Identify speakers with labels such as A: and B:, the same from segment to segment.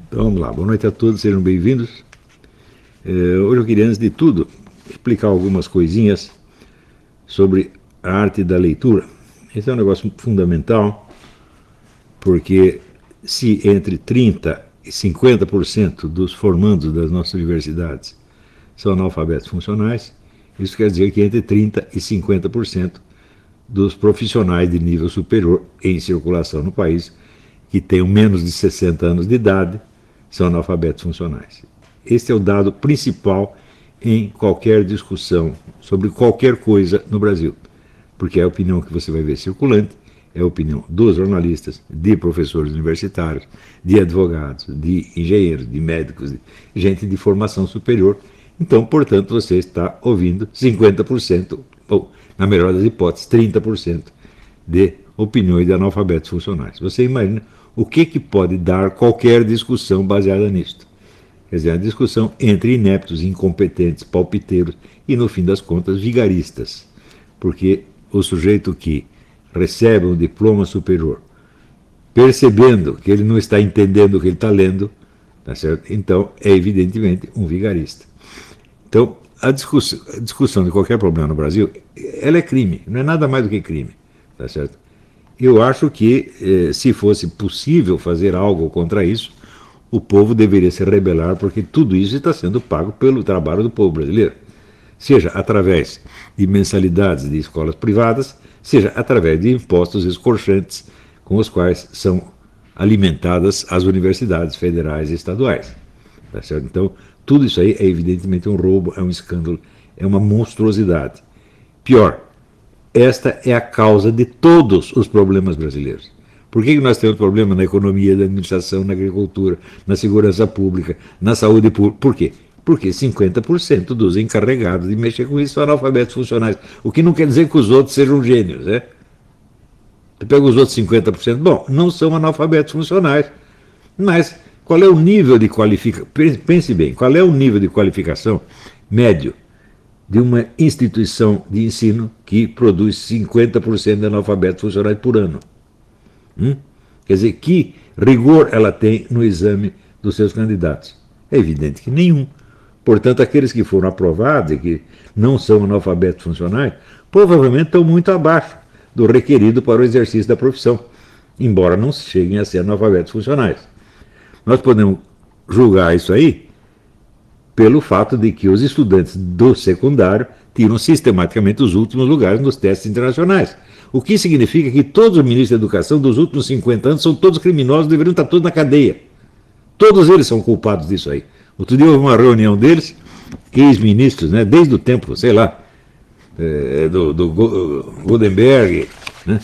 A: Então vamos lá, boa noite a todos, sejam bem-vindos. Hoje eu queria, antes de tudo, explicar algumas coisinhas sobre a arte da leitura. Esse é um negócio fundamental, porque se entre 30% e 50% dos formandos das nossas universidades são analfabetos funcionais, isso quer dizer que entre 30% e 50% dos profissionais de nível superior em circulação no país, que tenham menos de 60 anos de idade, são analfabetos funcionais. Este é o dado principal em qualquer discussão sobre qualquer coisa no Brasil, porque é a opinião que você vai ver circulante, é a opinião dos jornalistas, de professores universitários, de advogados, de engenheiros, de médicos, de gente de formação superior. Então, portanto, você está ouvindo 50%, ou, na melhor das hipóteses, 30% de opiniões de analfabetos funcionais. Você imagina o que pode dar qualquer discussão baseada nisto. Quer dizer, a discussão entre ineptos, incompetentes, palpiteiros e, no fim das contas, vigaristas. Porque o sujeito que recebe um diploma superior, percebendo que ele não está entendendo o que ele está lendo, tá certo? Então é evidentemente um vigarista. Então, a discussão de qualquer problema no Brasil, ela é crime, não é nada mais do que crime, tá certo? Eu acho que, se fosse possível fazer algo contra isso, o povo deveria se rebelar, porque tudo isso está sendo pago pelo trabalho do povo brasileiro. Seja através de mensalidades de escolas privadas, seja através de impostos escorchantes com os quais são alimentadas as universidades federais e estaduais. Tá certo? Então, tudo isso aí é evidentemente um roubo, é um escândalo, é uma monstruosidade. Pior, esta é a causa de todos os problemas brasileiros. Por que nós temos problema na economia, na administração, na agricultura, na segurança pública, na saúde pública? Por quê? Porque 50% dos encarregados de mexer com isso são analfabetos funcionais. O que não quer dizer que os outros sejam gênios, né? Você pega os outros 50%, bom, não são analfabetos funcionais. Mas qual é o nível de qualificação? Pense bem, qual é o nível de qualificação médio de uma instituição de ensino que produz 50% de analfabetos funcionais por ano? Quer dizer, que rigor ela tem no exame dos seus candidatos? É evidente que nenhum. Portanto, aqueles que foram aprovados e que não são analfabetos funcionais, provavelmente estão muito abaixo do requerido para o exercício da profissão, embora não cheguem a ser analfabetos funcionais. Nós podemos julgar isso aí pelo fato de que os estudantes do secundário tiram sistematicamente os últimos lugares nos testes internacionais. O que significa que todos os ministros da educação dos últimos 50 anos são todos criminosos, deveriam estar todos na cadeia. Todos eles são culpados disso aí. Outro dia houve uma reunião deles, ex-ministros, né, desde o tempo, sei lá, do Goldenberg, né,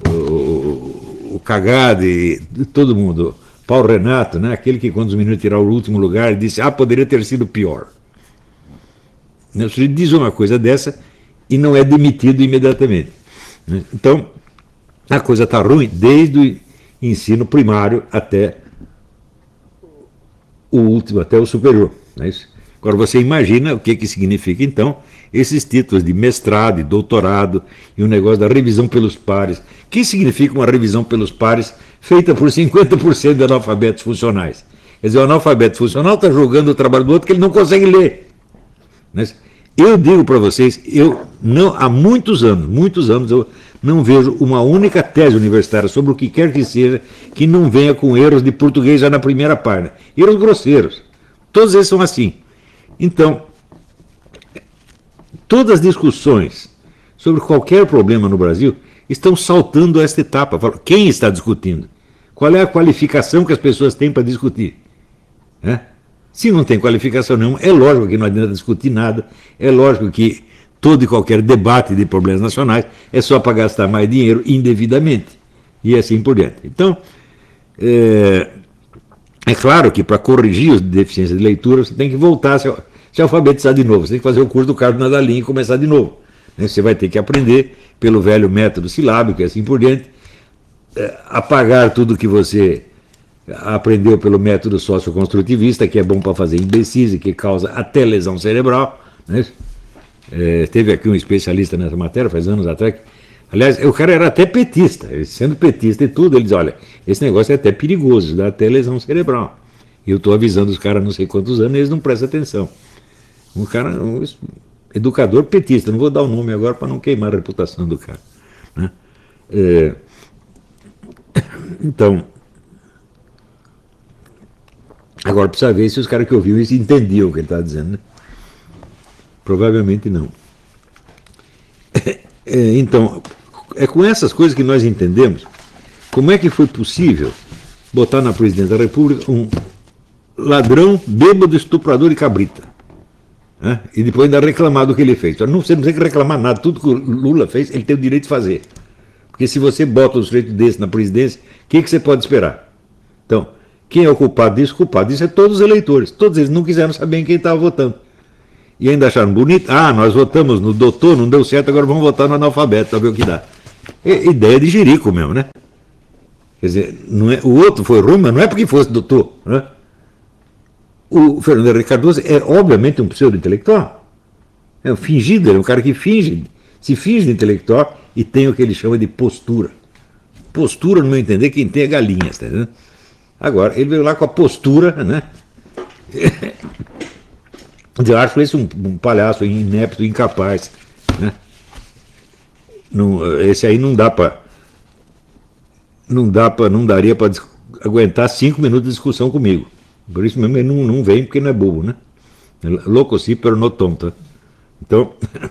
A: o Cagade, todo mundo, Paulo Renato, né, aquele que quando os meninos tiraram o último lugar, disse, poderia ter sido pior. O sujeito diz uma coisa dessa e não é demitido imediatamente. Né? Então, a coisa está ruim desde o ensino primário até o último, até o superior. Não é isso? Agora você imagina o que significa então esses títulos de mestrado e doutorado e o negócio da revisão pelos pares. O que significa uma revisão pelos pares feita por 50% de analfabetos funcionais? Quer dizer, o analfabeto funcional está jogando o trabalho do outro que ele não consegue ler. Não é? Eu digo para vocês, há muitos anos, eu não vejo uma única tese universitária sobre o que quer que seja que não venha com erros de português já na primeira página. Erros grosseiros. Todos eles são assim. Então, todas as discussões sobre qualquer problema no Brasil estão saltando esta etapa. Quem está discutindo? Qual é a qualificação que as pessoas têm para discutir? Se não tem qualificação nenhuma, é lógico que não adianta discutir nada, é lógico que todo e qualquer debate de problemas nacionais é só para gastar mais dinheiro indevidamente, e assim por diante. Então, é claro que para corrigir as deficiências de leitura, você tem que voltar a se alfabetizar de novo, você tem que fazer o curso do Carlos Nadalim e começar de novo. Você vai ter que aprender pelo velho método silábico e assim por diante, apagar tudo que você aprendeu pelo método socioconstrutivista, que é bom para fazer imbecis e que causa até lesão cerebral. Né? Teve aqui um especialista nessa matéria, faz anos atrás. Aliás, o cara era até petista, sendo petista e tudo, ele diz, olha, esse negócio é até perigoso, dá até lesão cerebral. E eu estou avisando os caras há não sei quantos anos e eles não prestam atenção. Um cara, um educador petista, não vou dar o nome agora para não queimar a reputação do cara. Né? Então, agora precisa ver se os caras que ouviram isso entendiam o que ele está dizendo. Né? Provavelmente não. Então, é com essas coisas que nós entendemos como é que foi possível botar na presidência da República um ladrão, bêbado, estuprador e cabrita. Né? E depois ainda reclamar do que ele fez. Então, você não tem que reclamar nada, tudo que o Lula fez, ele tem o direito de fazer. Porque se você bota um sujeito desse na presidência, o que você pode esperar? Então, quem é o culpado disso? O culpado disso é todos os eleitores. Todos eles não quiseram saber em quem estava votando. E ainda acharam bonito. Ah, nós votamos no doutor, não deu certo, agora vamos votar no analfabeto, para ver o que dá. Ideia de jirico mesmo, né? Quer dizer, não é, o outro foi ruim, mas não é porque fosse doutor. Né? O Fernando Henrique Cardoso é, obviamente, um pseudo-intelectual. É um fingido, ele é um cara que se finge de intelectual e tem o que ele chama de postura. Postura, no meu entender, quem tem é galinhas, tá entendendo? Agora, ele veio lá com a postura, né? Eu acho esse um palhaço inepto, incapaz. Né? Não, esse aí não daria para aguentar 5 minutos de discussão comigo. Por isso mesmo ele não vem, porque não é bobo, né? Louco sim, pero no tonto. Então,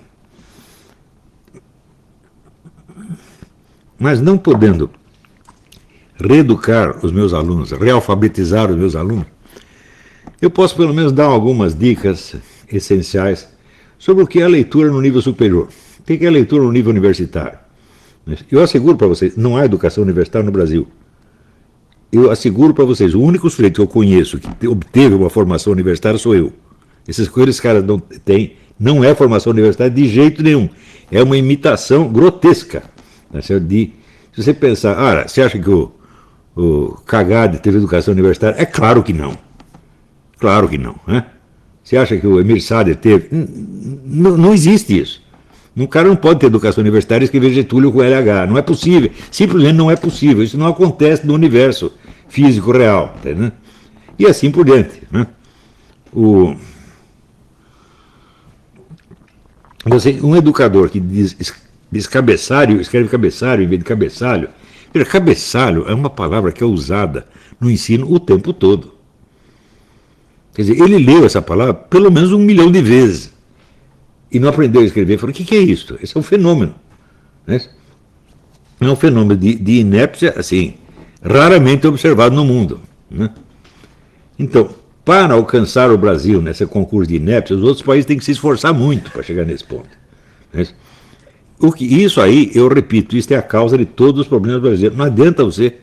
A: mas não podendo reeducar os meus alunos, realfabetizar os meus alunos, eu posso pelo menos dar algumas dicas essenciais sobre o que é a leitura no nível superior. O que é a leitura no nível universitário? Eu asseguro para vocês, não há educação universitária no Brasil. Eu asseguro para vocês, o único sujeito que eu conheço que obteve uma formação universitária sou eu. Essas coisas que os caras não têm, não é formação universitária de jeito nenhum. É uma imitação grotesca. Se você pensar, você acha que o Cagade teve educação universitária? É claro que não. Claro que não. Né? Você acha que o Emir Sader teve? Não existe isso. Um cara não pode ter educação universitária e escrever Getúlio com LH. Não é possível. Simplesmente não é possível. Isso não acontece no universo físico real. Tá, e assim por diante. Né? Um educador que diz cabeçalho, escreve cabeçalho em vez de cabeçalho. Cabeçalho é uma palavra que é usada no ensino o tempo todo. Quer dizer, ele leu essa palavra pelo menos 1 milhão de vezes. E não aprendeu a escrever. Falou, o que é isso? Esse é um fenômeno. Né? É um fenômeno de inépcia, assim, raramente observado no mundo. Né? Então, para alcançar o Brasil nesse concurso de inépcia, os outros países têm que se esforçar muito para chegar nesse ponto. Né? Isso aí, eu repito, isso é a causa de todos os problemas brasileiros. Não adianta você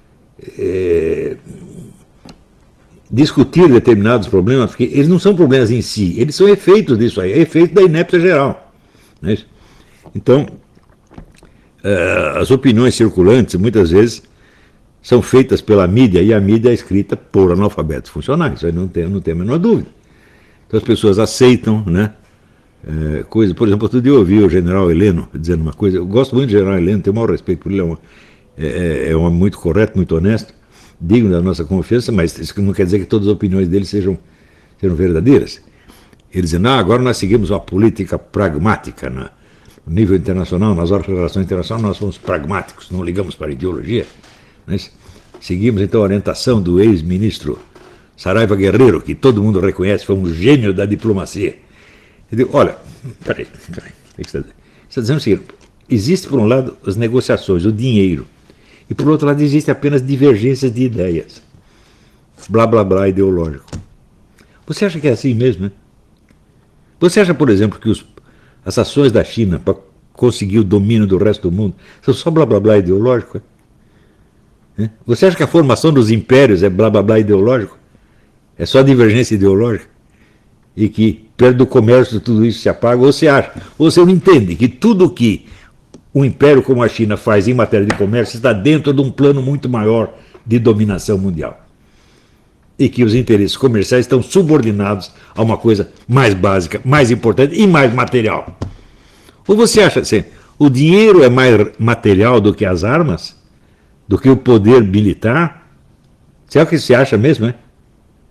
A: discutir determinados problemas, porque eles não são problemas em si, eles são efeitos disso aí, é efeito da inépcia geral. Né? Então, as opiniões circulantes, muitas vezes, são feitas pela mídia, e a mídia é escrita por analfabetos funcionais, isso aí não tem a menor dúvida. Então as pessoas aceitam, né? Coisa, por exemplo, outro dia eu ouvi o general Heleno dizendo uma coisa, eu gosto muito do general Heleno, tenho o maior respeito por ele, é um homem muito correto, muito honesto, digno da nossa confiança, mas isso não quer dizer que todas as opiniões dele sejam verdadeiras. Ele dizendo, agora nós seguimos uma política pragmática no nível internacional, nas relações internacionais nós somos pragmáticos, não ligamos para a ideologia. Nós seguimos então a orientação do ex-ministro Saraiva Guerreiro, que todo mundo reconhece, foi um gênio da diplomacia. Ele diz, olha, peraí, o que você está dizendo? Você está dizendo o seguinte, existe por um lado as negociações, o dinheiro, e por outro lado existe apenas divergências de ideias. Blá, blá, blá, ideológico. Você acha que é assim mesmo, né? Você acha, por exemplo, que as ações da China para conseguir o domínio do resto do mundo são só blá, blá, blá ideológico? É? Você acha que a formação dos impérios é blá, blá, blá ideológico? É só divergência ideológica? E que perto do comércio tudo isso se apaga? Ou você acha? Ou você não entende que tudo que um império como a China faz em matéria de comércio está dentro de um plano muito maior de dominação mundial. E que os interesses comerciais estão subordinados a uma coisa mais básica, mais importante e mais material. Ou você acha assim, o dinheiro é mais material do que as armas? Do que o poder militar? Será que você acha mesmo, né?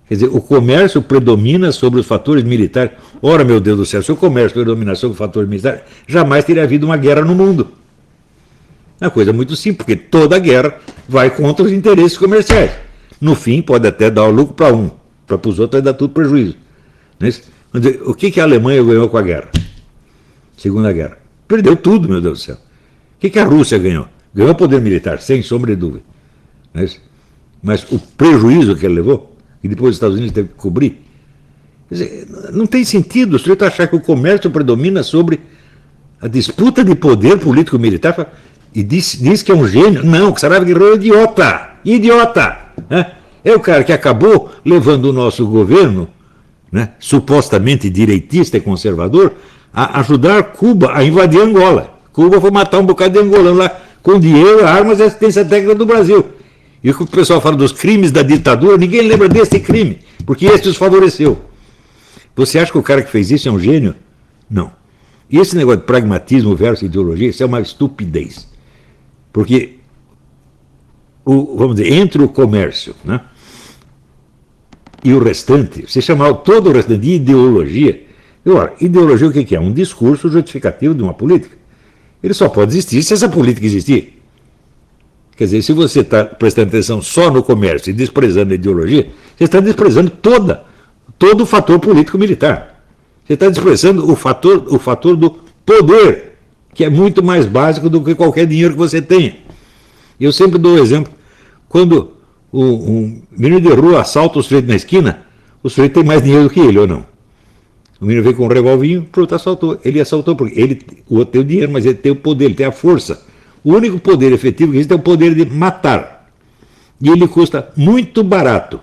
A: Quer dizer, o comércio predomina sobre os fatores militares. Ora, meu Deus do céu, se o comércio predominar sobre os fatores militares, jamais teria havido uma guerra no mundo. É uma coisa muito simples, porque toda guerra vai contra os interesses comerciais. No fim, pode até dar o lucro para um, para os outros vai dar tudo prejuízo. Dizer, o que a Alemanha ganhou com a guerra? Segunda Guerra. Perdeu tudo, meu Deus do céu. O que a Rússia ganhou? Ganhou poder militar, sem sombra de dúvida. Mas o prejuízo que ele levou, e depois os Estados Unidos teve que cobrir, quer dizer, não tem sentido o sujeito achar que o comércio predomina sobre a disputa de poder político-militar e diz que é um gênio. Não, o Saraiva Guerreiro é idiota. Idiota! É o cara que acabou levando o nosso governo, supostamente direitista e conservador, a ajudar Cuba a invadir Angola. Cuba foi matar um bocado de angolano lá com dinheiro, armas e assistência técnica do Brasil. E o pessoal fala dos crimes da ditadura, ninguém lembra desse crime, porque esse os favoreceu. Você acha que o cara que fez isso é um gênio? Não. E esse negócio de pragmatismo versus ideologia, isso é uma estupidez. Porque, vamos dizer, entre o comércio, e o restante, você chamar todo o restante de ideologia. Ora, ideologia o que é? Um discurso justificativo de uma política. Ele só pode existir se essa política existir. Quer dizer, se você está prestando atenção só no comércio e desprezando a ideologia, você está desprezando todo o fator político-militar. Você está desprezando o fator do poder, que é muito mais básico do que qualquer dinheiro que você tenha. Eu sempre dou o exemplo, quando um menino de rua assalta o sujeito na esquina, o sujeito tem mais dinheiro do que ele, ou não? O menino veio com um revolvinho, pronto, assaltou. Ele assaltou porque o outro tem o dinheiro, mas ele tem o poder, ele tem a força. O único poder efetivo que existe é o poder de matar. E ele custa muito barato.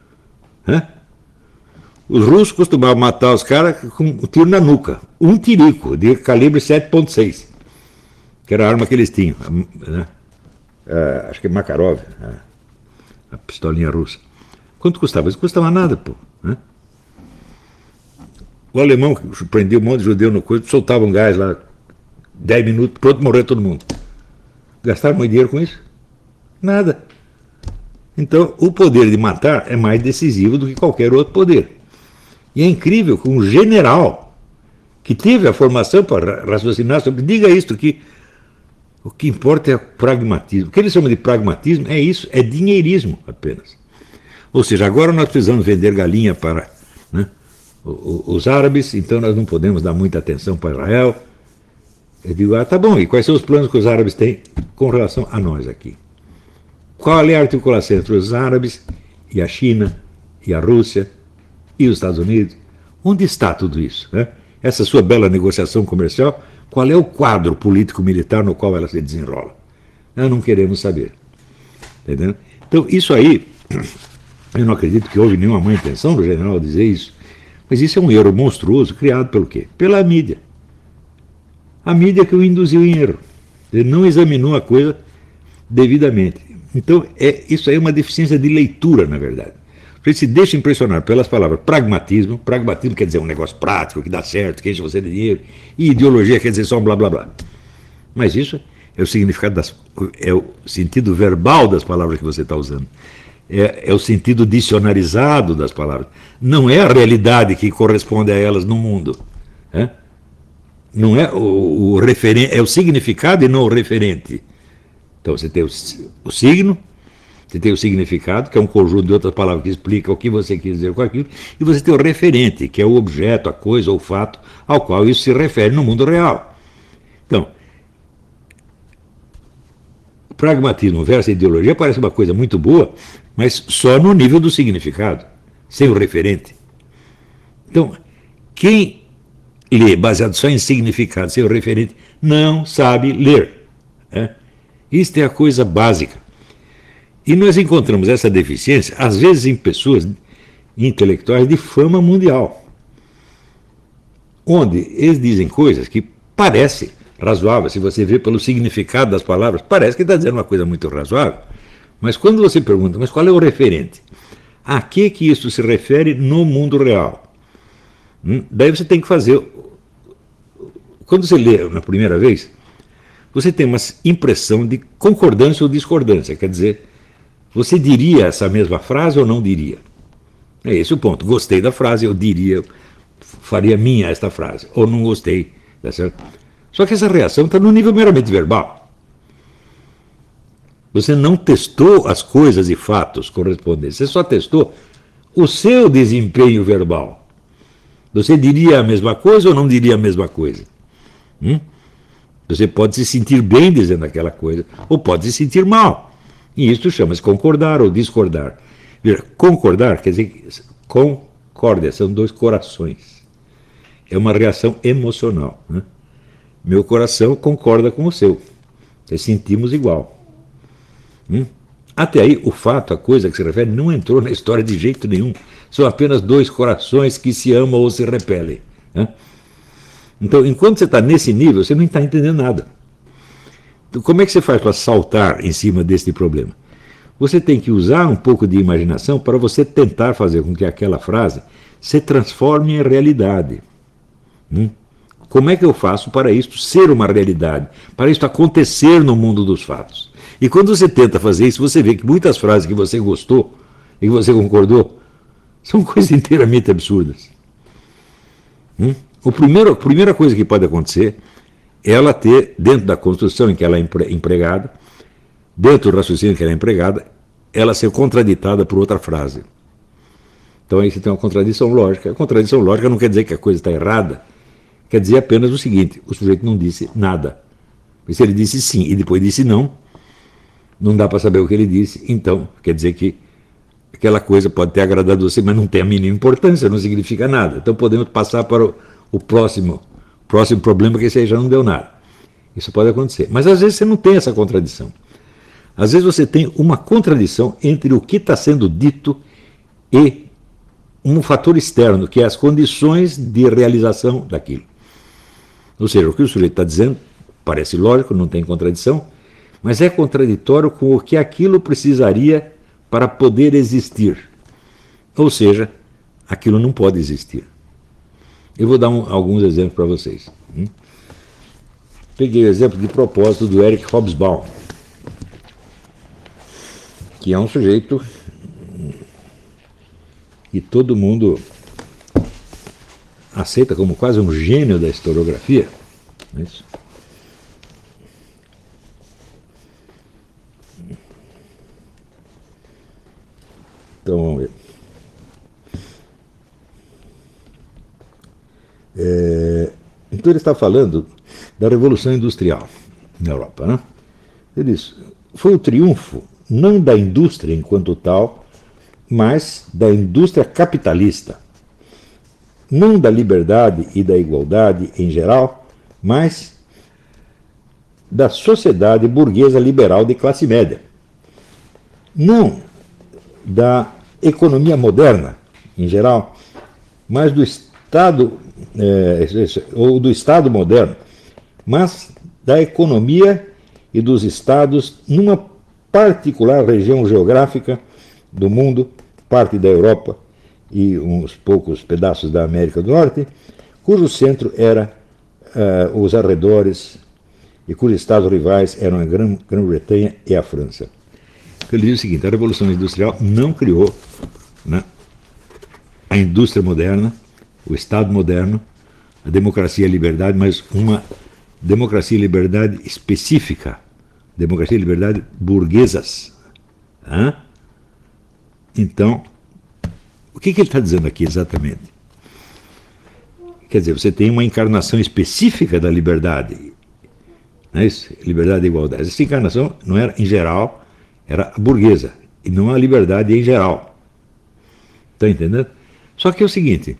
A: Os russos costumavam matar os caras com um tiro na nuca. Um tirico de calibre 7.6, que era a arma que eles tinham. Acho que é Makarov, a pistolinha russa. Quanto custava? Isso custava nada, pô. O alemão prendia um monte de judeu no coito, soltava um gás lá, 10 minutos, pronto, morreu todo mundo. Gastaram muito dinheiro com isso? Nada. Então, o poder de matar é mais decisivo do que qualquer outro poder. E é incrível que um general que teve a formação para raciocinar sobre, diga isto, que o que importa é o pragmatismo. O que eles chamam de pragmatismo é isso, é dinheirismo apenas. Ou seja, agora nós precisamos vender galinha para os árabes, então nós não podemos dar muita atenção para Israel. Eu digo, tá bom, e quais são os planos que os árabes têm com relação a nós aqui? Qual é a articulação entre os árabes e a China, e a Rússia, e os Estados Unidos? Onde está tudo isso? Essa sua bela negociação comercial, qual é o quadro político-militar no qual ela se desenrola? Nós não queremos saber. Entendeu? Então, isso aí, eu não acredito que houve nenhuma má intenção do general dizer isso, mas isso é um erro monstruoso criado pelo quê? Pela mídia. A mídia que o induziu em erro. Ele não examinou a coisa devidamente. Então, isso aí é uma deficiência de leitura, na verdade. Você se deixa impressionar pelas palavras pragmatismo. Pragmatismo quer dizer um negócio prático, que dá certo, que enche você de dinheiro. E ideologia quer dizer só um blá blá blá. Mas isso é o significado é o sentido verbal das palavras que você está usando. É o sentido dicionarizado das palavras. Não é a realidade que corresponde a elas no mundo. Não é o referente, é o significado e não o referente. Então você tem o signo, você tem o significado, que é um conjunto de outras palavras que explica o que você quis dizer com aquilo, e você tem o referente, que é o objeto, a coisa ou o fato ao qual isso se refere no mundo real. Então, o pragmatismo versus a ideologia parece uma coisa muito boa, mas só no nível do significado, sem o referente. Então, quem lê baseado só em significado, sem o referente, não sabe ler. Isto é a coisa básica. E nós encontramos essa deficiência, às vezes, em pessoas intelectuais de fama mundial, onde eles dizem coisas que parecem razoáveis, se você vê pelo significado das palavras, parece que está dizendo uma coisa muito razoável, mas quando você pergunta, mas qual é o referente? A que isso se refere no mundo real? Daí você tem que fazer... Quando você lê na primeira vez, você tem uma impressão de concordância ou discordância, quer dizer, você diria essa mesma frase ou não diria? É esse o ponto. Gostei da frase, eu diria, faria minha esta frase. Ou não gostei, tá certo? Só que essa reação está no nível meramente verbal. Você não testou as coisas e fatos correspondentes. Você só testou o seu desempenho verbal. Você diria a mesma coisa ou não diria a mesma coisa? Você pode se sentir bem dizendo aquela coisa, ou pode se sentir mal. E isso chama-se concordar ou discordar. Veja, concordar quer dizer concórdia, são dois corações. É uma reação emocional. Né? Meu coração concorda com o seu. Sentimos igual. Até aí, o fato, a coisa que se refere, não entrou na história de jeito nenhum. São apenas dois corações que se amam ou se repelem. Né? Então, enquanto você está nesse nível, você não está entendendo nada. Então, como é que você faz para saltar em cima desse problema? Você tem que usar um pouco de imaginação para você tentar fazer com que aquela frase se transforme em realidade. Como é que eu faço para isto ser uma realidade? Para isto acontecer no mundo dos fatos? E quando você tenta fazer isso, você vê que muitas frases que você gostou e que você concordou são coisas inteiramente absurdas. A primeira coisa que pode acontecer é ela ter, dentro da construção em que ela é empregada, dentro do raciocínio em que ela é empregada, ela ser contraditada por outra frase. Então aí você tem uma contradição lógica. A contradição lógica não quer dizer que a coisa está errada, quer dizer apenas o seguinte: o sujeito não disse nada. E se ele disse sim e depois disse não, não dá para saber o que ele disse, então quer dizer que aquela coisa pode ter agradado você, mas não tem a mínima importância, não significa nada. Então podemos passar para o próximo problema, que esse aí já não deu nada. Isso pode acontecer. Mas às vezes você não tem essa contradição. Às vezes você tem uma contradição entre o que está sendo dito e um fator externo, que é as condições de realização daquilo. Ou seja, o que o sujeito está dizendo parece lógico, não tem contradição, mas é contraditório com o que aquilo precisaria para poder existir. Ou seja, aquilo não pode existir. Eu vou dar alguns exemplos para vocês. Peguei o exemplo de propósito do Eric Hobsbawm, que é um sujeito que todo mundo aceita como quase um gênio da historiografia. Não é isso? Então vamos ver. Então ele está falando da Revolução Industrial na Europa. Né? Ele diz: foi o triunfo não da indústria enquanto tal, mas da indústria capitalista. Não da liberdade e da igualdade em geral, mas da sociedade burguesa liberal de classe média. Não da economia moderna em geral, mas do Estado, ou do Estado moderno, mas da economia e dos Estados numa particular região geográfica do mundo, parte da Europa e uns poucos pedaços da América do Norte, cujo centro era os arredores e cujos estados rivais eram a Grã-Bretanha e a França. Ele diz o seguinte: a Revolução Industrial não criou, né, a indústria moderna, o Estado moderno, a democracia e a liberdade, mas uma democracia e liberdade específica, democracia e liberdade burguesas. Então, o que ele está dizendo aqui exatamente? Quer dizer, você tem uma encarnação específica da liberdade, não é isso? Liberdade e igualdade. Essa encarnação não era em geral, era a burguesa, e não a liberdade em geral. Está entendendo? Só que é o seguinte: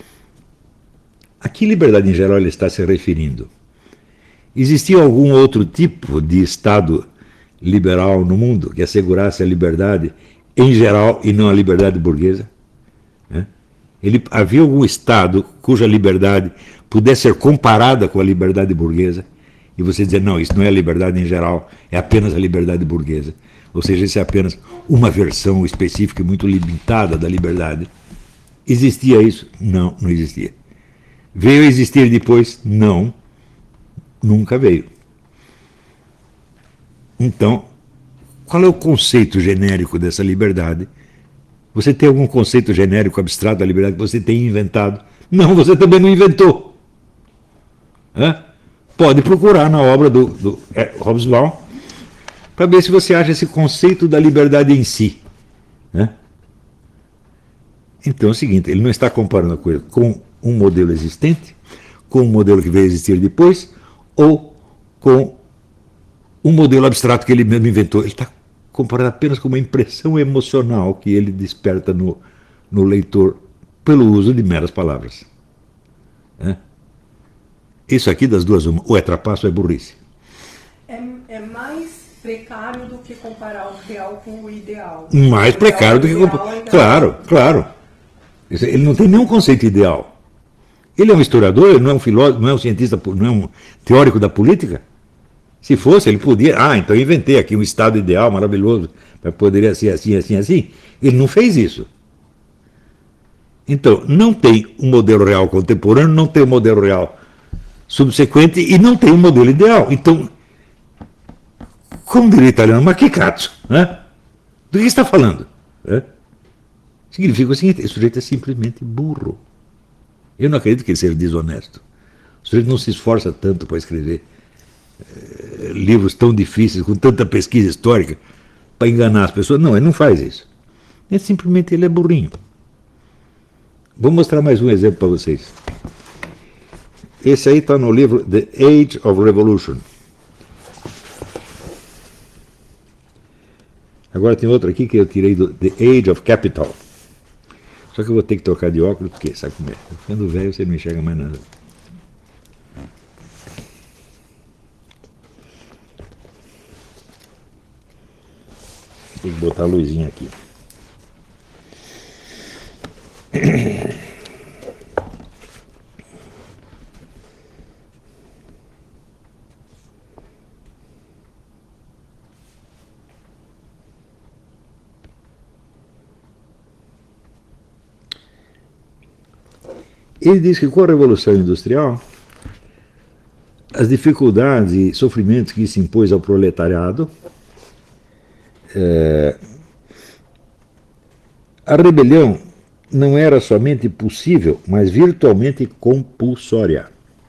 A: a que liberdade em geral ele está se referindo? Existia algum outro tipo de Estado liberal no mundo que assegurasse a liberdade em geral e não a liberdade burguesa? Havia algum Estado cuja liberdade pudesse ser comparada com a liberdade burguesa? E você dizer: não, isso não é a liberdade em geral, é apenas a liberdade burguesa. Ou seja, isso é apenas uma versão específica e muito limitada da liberdade. Existia isso? Não, não existia. Veio a existir depois? Não, nunca veio. Então, qual é o conceito genérico dessa liberdade Você tem algum conceito genérico, abstrato da liberdade que você tenha inventado? Não, você também não inventou. Pode procurar na obra do Hobsbawm para ver se você acha esse conceito da liberdade em si. Então é o seguinte, ele não está comparando a coisa com um modelo existente, com um modelo que veio existir depois, ou com um modelo abstrato que ele mesmo inventou. Ele está comparando apenas com uma impressão emocional que ele desperta no leitor pelo uso de meras palavras. Isso aqui das duas uma, ou é trapaço ou é burrice.
B: É mais precário do que comparar o real com o ideal.
A: Mais precário do que comparar. Claro, claro. Ele não tem nenhum conceito ideal. Ele é um historiador, ele não é um filósofo, não é um cientista, não é um teórico da política. Se fosse, ele podia. Então eu inventei aqui um estado ideal maravilhoso, poderia ser assim, assim, assim. Ele não fez isso. Então, não tem um modelo real contemporâneo, não tem um modelo real subsequente e não tem um modelo ideal. Então, como diria o italiano, ma que cazzo? Do que está falando? Significa o seguinte: esse sujeito é simplesmente burro. Eu não acredito que ele seja desonesto. O sujeito não se esforça tanto para escrever livros tão difíceis, com tanta pesquisa histórica, para enganar as pessoas. Não, ele não faz isso. Simplesmente ele é burrinho. Vou mostrar mais um exemplo para vocês. Esse aí está no livro The Age of Revolution. Agora tem outro aqui que eu tirei do The Age of Capital. Só que eu vou ter que trocar de óculos, porque sabe como é? Ficando velho você não enxerga mais nada. Tem que botar a luzinha aqui. Ele diz que com a Revolução Industrial, as dificuldades e sofrimentos que se impôs ao proletariado, a rebelião não era somente possível, mas virtualmente compulsória.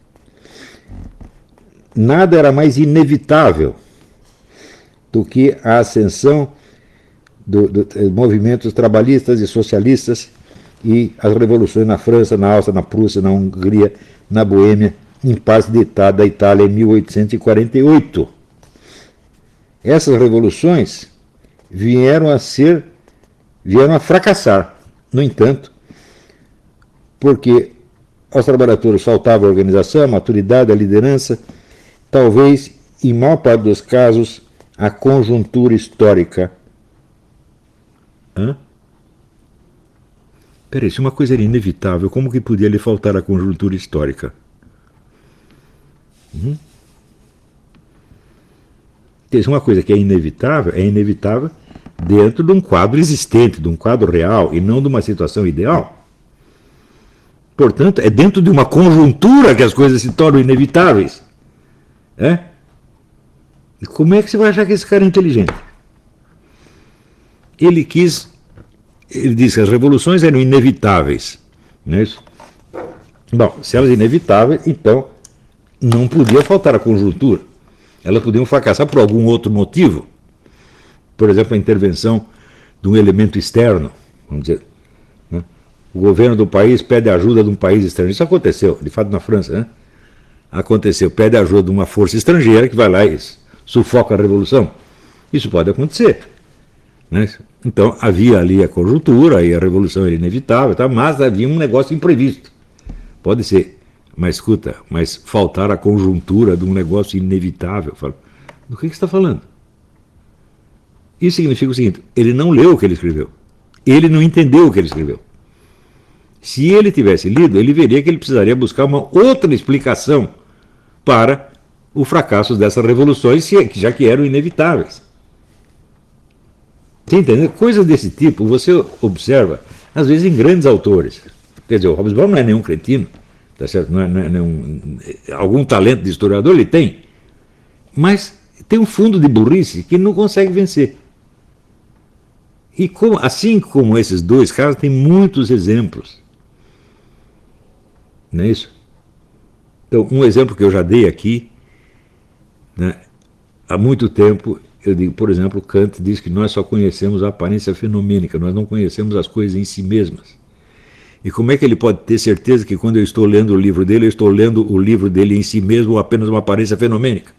A: Nada era mais inevitável do que a ascensão dos movimentos trabalhistas e socialistas e as revoluções na França, na Áustria, na Prússia, na Hungria, na Boêmia, em partes da Itália em 1848. Essas revoluções vieram a fracassar. No entanto, porque aos trabalhadores faltava a organização, a maturidade, a liderança, talvez, em maior parte dos casos, a conjuntura histórica. Peraí, se uma coisa era inevitável, como que podia lhe faltar a conjuntura histórica? Se uma coisa que é inevitável dentro de um quadro existente, de um quadro real, e não de uma situação ideal. Portanto, é dentro de uma conjuntura que as coisas se tornam inevitáveis. E como é que você vai achar que esse cara é inteligente? Ele disse que as revoluções eram inevitáveis. Não é isso? Bom, se elas eram inevitáveis, então não podia faltar a conjuntura. Elas podiam fracassar por algum outro motivo. Por exemplo, a intervenção de um elemento externo. Vamos dizer, o governo do país pede ajuda de um país estrangeiro. Isso aconteceu, de fato, na França. Aconteceu, pede ajuda de uma força estrangeira que vai lá e sufoca a revolução. Isso pode acontecer. Então, havia ali a conjuntura, e a revolução era inevitável, mas havia um negócio imprevisto. Pode ser. Mas escuta, mas faltar a conjuntura de um negócio inevitável. Do que você está falando? Isso significa o seguinte: ele não leu o que ele escreveu. Ele não entendeu o que ele escreveu. Se ele tivesse lido, ele veria que ele precisaria buscar uma outra explicação para o fracasso dessas revoluções, já que eram inevitáveis. Você entende? Coisas desse tipo você observa, às vezes, em grandes autores. Quer dizer, o Hobsbawm não é nenhum cretino, tá certo? Não é nenhum, algum talento de historiador ele tem, mas tem um fundo de burrice que não consegue vencer. E assim como esses dois casos, tem muitos exemplos. Não é isso? Então, um exemplo que eu já dei aqui, né, há muito tempo, eu digo, por exemplo, Kant diz que nós só conhecemos a aparência fenomênica, nós não conhecemos as coisas em si mesmas. E como é que ele pode ter certeza que quando eu estou lendo o livro dele, eu estou lendo o livro dele em si mesmo ou apenas uma aparência fenomênica?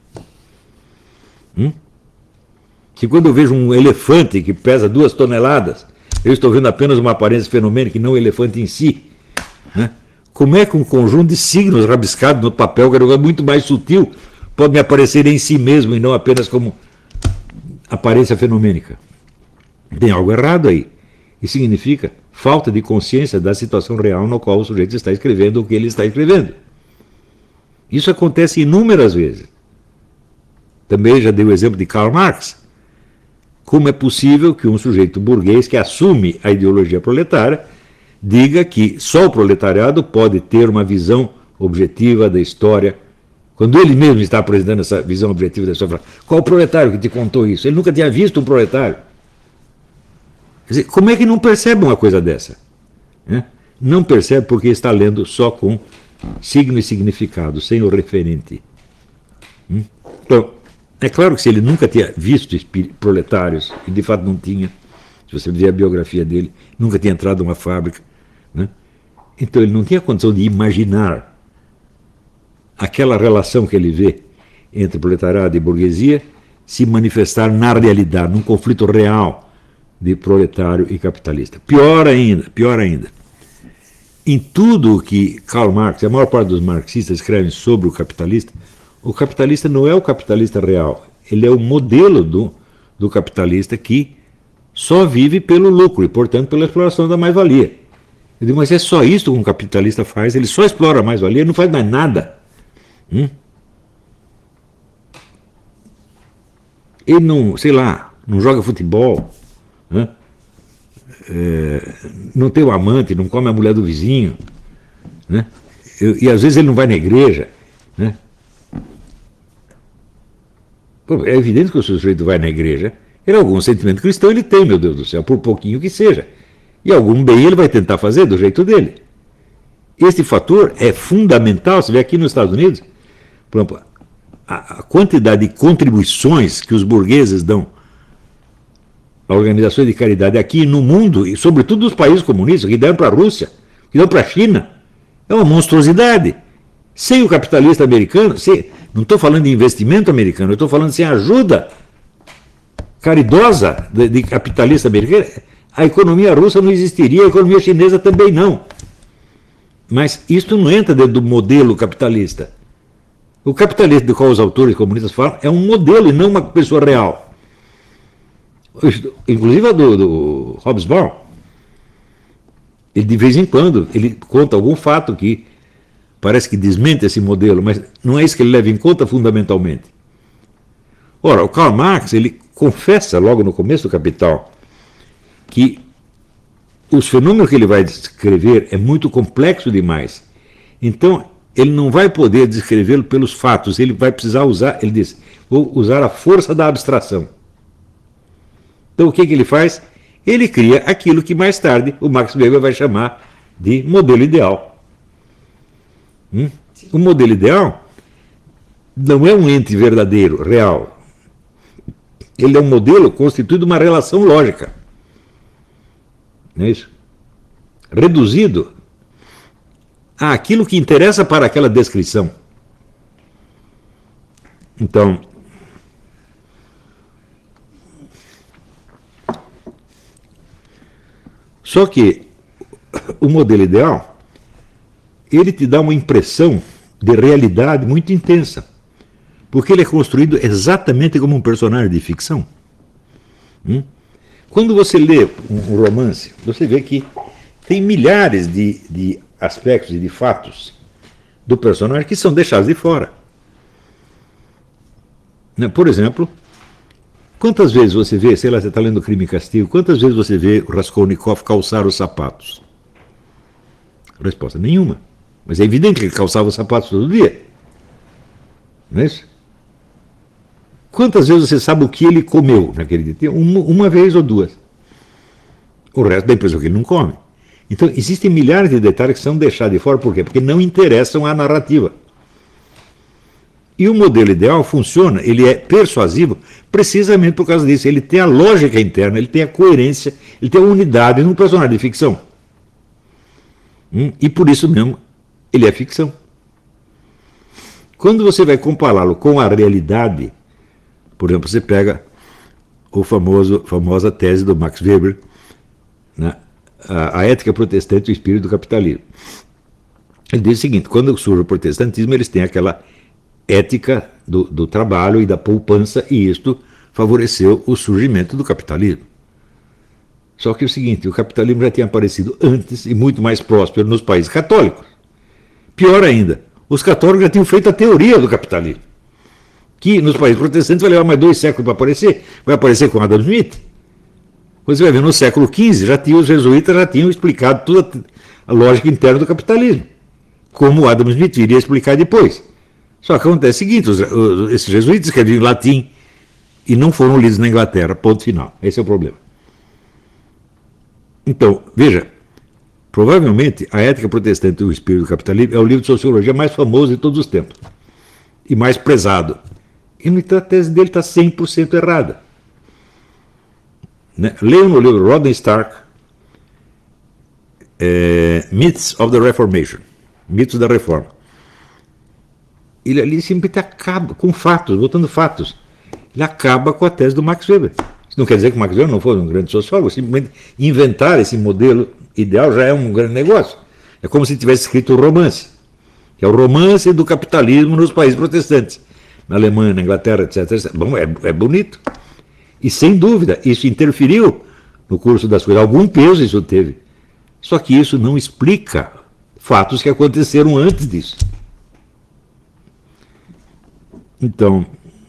A: Se quando eu vejo um elefante que pesa 2 toneladas, eu estou vendo apenas uma aparência fenomênica e não o elefante em si, né? Como é que um conjunto de signos rabiscados no papel, que é muito mais sutil, pode me aparecer em si mesmo e não apenas como aparência fenomênica? Tem algo errado aí. Isso significa falta de consciência da situação real no qual o sujeito está escrevendo o que ele está escrevendo. Isso acontece inúmeras vezes. Também já dei o exemplo de Karl Marx. Como é possível que um sujeito burguês que assume a ideologia proletária diga que só o proletariado pode ter uma visão objetiva da história, quando ele mesmo está apresentando essa visão objetiva da história? Qual o proletário que te contou isso? Ele nunca tinha visto um proletário. Quer dizer, como é que não percebe uma coisa dessa? Não percebe porque está lendo só com signo e significado, sem o referente. Então, é claro que se ele nunca tinha visto proletários, e de fato não tinha, se você ver a biografia dele, nunca tinha entrado numa fábrica, né? Então ele não tinha condição de imaginar aquela relação que ele vê entre proletariado e burguesia se manifestar na realidade, num conflito real de proletário e capitalista. Pior ainda, em tudo que Karl Marx, a maior parte dos marxistas escrevem sobre o capitalista não é o capitalista real, ele é o modelo do capitalista que só vive pelo lucro e, portanto, pela exploração da mais-valia. Eu digo, mas é só isso que um capitalista faz, ele só explora a mais-valia, não faz mais nada. Ele não, sei lá, não joga futebol, não tem um amante, não come a mulher do vizinho, né? E às vezes ele não vai na igreja, né? Pô, é evidente que o sujeito vai na igreja, ele algum sentimento cristão ele tem, meu Deus do céu, por pouquinho que seja. E algum bem ele vai tentar fazer do jeito dele. Este fator é fundamental. Você vê aqui nos Estados Unidos, por exemplo, a quantidade de contribuições que os burgueses dão a organizações de caridade aqui no mundo, e sobretudo nos países comunistas, que deram para a Rússia, que deram para a China, é uma monstruosidade. Sem o capitalista americano, não estou falando de investimento americano, eu estou falando sem a ajuda caridosa de capitalista americano, a economia russa não existiria, a economia chinesa também não. Mas isso não entra dentro do modelo capitalista. O capitalista do qual os autores comunistas falam é um modelo e não uma pessoa real. Inclusive a do Hobsbawm, ele de vez em quando ele conta algum fato que parece que desmente esse modelo, mas não é isso que ele leva em conta fundamentalmente. Ora, o Karl Marx, ele confessa logo no começo do Capital que os fenômenos que ele vai descrever é muito complexo demais. Então, ele não vai poder descrevê-lo pelos fatos, ele vai precisar usar, ele diz, vou usar a força da abstração. Então, o que ele faz? Ele cria aquilo que mais tarde o Max Weber vai chamar de modelo ideal. O modelo ideal não é um ente verdadeiro, real. Ele é um modelo constituído de uma relação lógica. Não é isso? Reduzido àquilo que interessa para aquela descrição. Então, só que o modelo ideal, ele te dá uma impressão de realidade muito intensa, porque ele é construído exatamente como um personagem de ficção. Quando você lê um romance, você vê que tem milhares de aspectos e de fatos do personagem que são deixados de fora. Por exemplo, quantas vezes você vê, sei lá, você está lendo Crime e Castigo, quantas vezes você vê o Raskolnikov calçar os sapatos? Resposta: nenhuma. Mas é evidente que ele calçava os sapatos todo dia. Não é isso? Quantas vezes você sabe o que ele comeu naquele dia? Uma vez ou duas. O resto dá a impressão que ele não come. Então, existem milhares de detalhes que são deixados de fora. Por quê? Porque não interessam à narrativa. E o modelo ideal funciona, ele é persuasivo precisamente por causa disso. Ele tem a lógica interna, ele tem a coerência, ele tem a unidade num personagem de ficção. E por isso mesmo, ele é ficção. Quando você vai compará-lo com a realidade, por exemplo, você pega a famosa tese do Max Weber, né, a ética protestante e o espírito do capitalismo. Ele diz o seguinte: quando surge o protestantismo, eles têm aquela ética do trabalho e da poupança, e isto favoreceu o surgimento do capitalismo. Só que é o seguinte, o capitalismo já tinha aparecido antes e muito mais próspero nos países católicos. Pior ainda, os católicos já tinham feito a teoria do capitalismo, que nos países protestantes vai levar mais 2 séculos para aparecer, vai aparecer com Adam Smith. Você vai ver, no século XV, os jesuítas já tinham explicado toda a lógica interna do capitalismo, como Adam Smith iria explicar depois. Só que acontece o seguinte, esses jesuítas escreviam em latim e não foram lidos na Inglaterra, ponto final. Esse é o problema. Então, veja, provavelmente a ética protestante e o espírito do capitalismo é o livro de sociologia mais famoso de todos os tempos e mais prezado. E no entanto, a tese dele está 100% errada. Né? Leiam no livro Rodney Stark, Myths of the Reformation, Mitos da Reforma. Ele ali simplesmente acaba com fatos, botando fatos. Ele acaba com a tese do Max Weber. Isso não quer dizer que o Max Weber não foi um grande sociólogo, simplesmente inventar esse modelo ideal já é um grande negócio. É como se tivesse escrito um romance, que é o romance do capitalismo nos países protestantes, na Alemanha, na Inglaterra, etc. etc. Bom, é bonito. E sem dúvida, isso interferiu no curso das coisas. Algum peso isso teve. Só que isso não explica fatos que aconteceram antes disso. Então,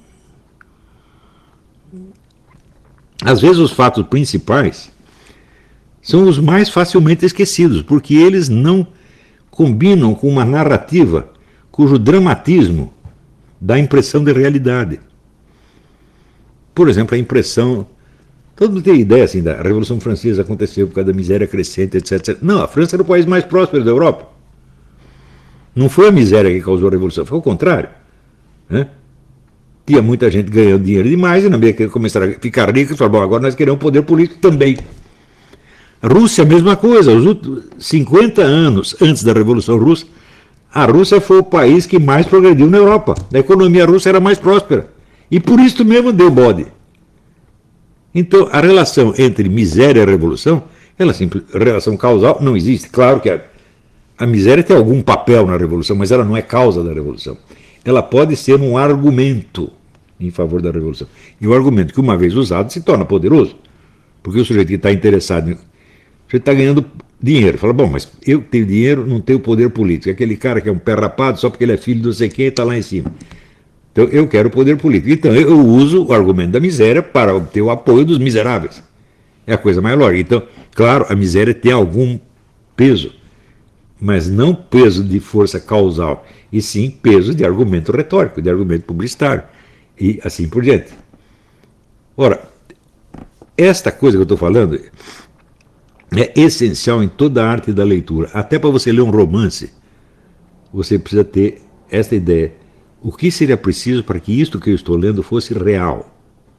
A: às vezes os fatos principais são os mais facilmente esquecidos, porque eles não combinam com uma narrativa cujo dramatismo dá impressão de realidade. Por exemplo, a impressão... Todo mundo tem ideia assim, da Revolução Francesa aconteceu por causa da miséria crescente, etc, etc. Não, a França era o país mais próspero da Europa. Não foi a miséria que causou a Revolução, foi o contrário. Né? Tinha muita gente ganhando dinheiro demais e na medida que começaram a ficar ricos, falaram, bom, agora nós queremos poder político também. A Rússia, a mesma coisa. Os últimos 50 anos antes da Revolução Russa, a Rússia foi o país que mais progrediu na Europa. A economia russa era mais próspera. E por isso mesmo deu bode. Então, a relação entre miséria e revolução, relação causal, não existe. Claro que a miséria tem algum papel na revolução, mas ela não é causa da revolução. Ela pode ser um argumento em favor da revolução. E o argumento que, uma vez usado, se torna poderoso. Porque o sujeito que está interessado, o sujeito está ganhando dinheiro. Fala, bom, mas eu tenho dinheiro, não tenho poder político. Aquele cara que é um pé rapado só porque ele é filho de não sei quem e está lá em cima. Então, eu quero poder político. Então, eu uso o argumento da miséria para obter o apoio dos miseráveis. É a coisa mais lógica. Então, claro, a miséria tem algum peso, mas não peso de força causal, e sim peso de argumento retórico, de argumento publicitário, e assim por diante. Ora, esta coisa que eu estou falando é essencial em toda a arte da leitura. Até para você ler um romance, você precisa ter esta ideia. O que seria preciso para que isto que eu estou lendo fosse real?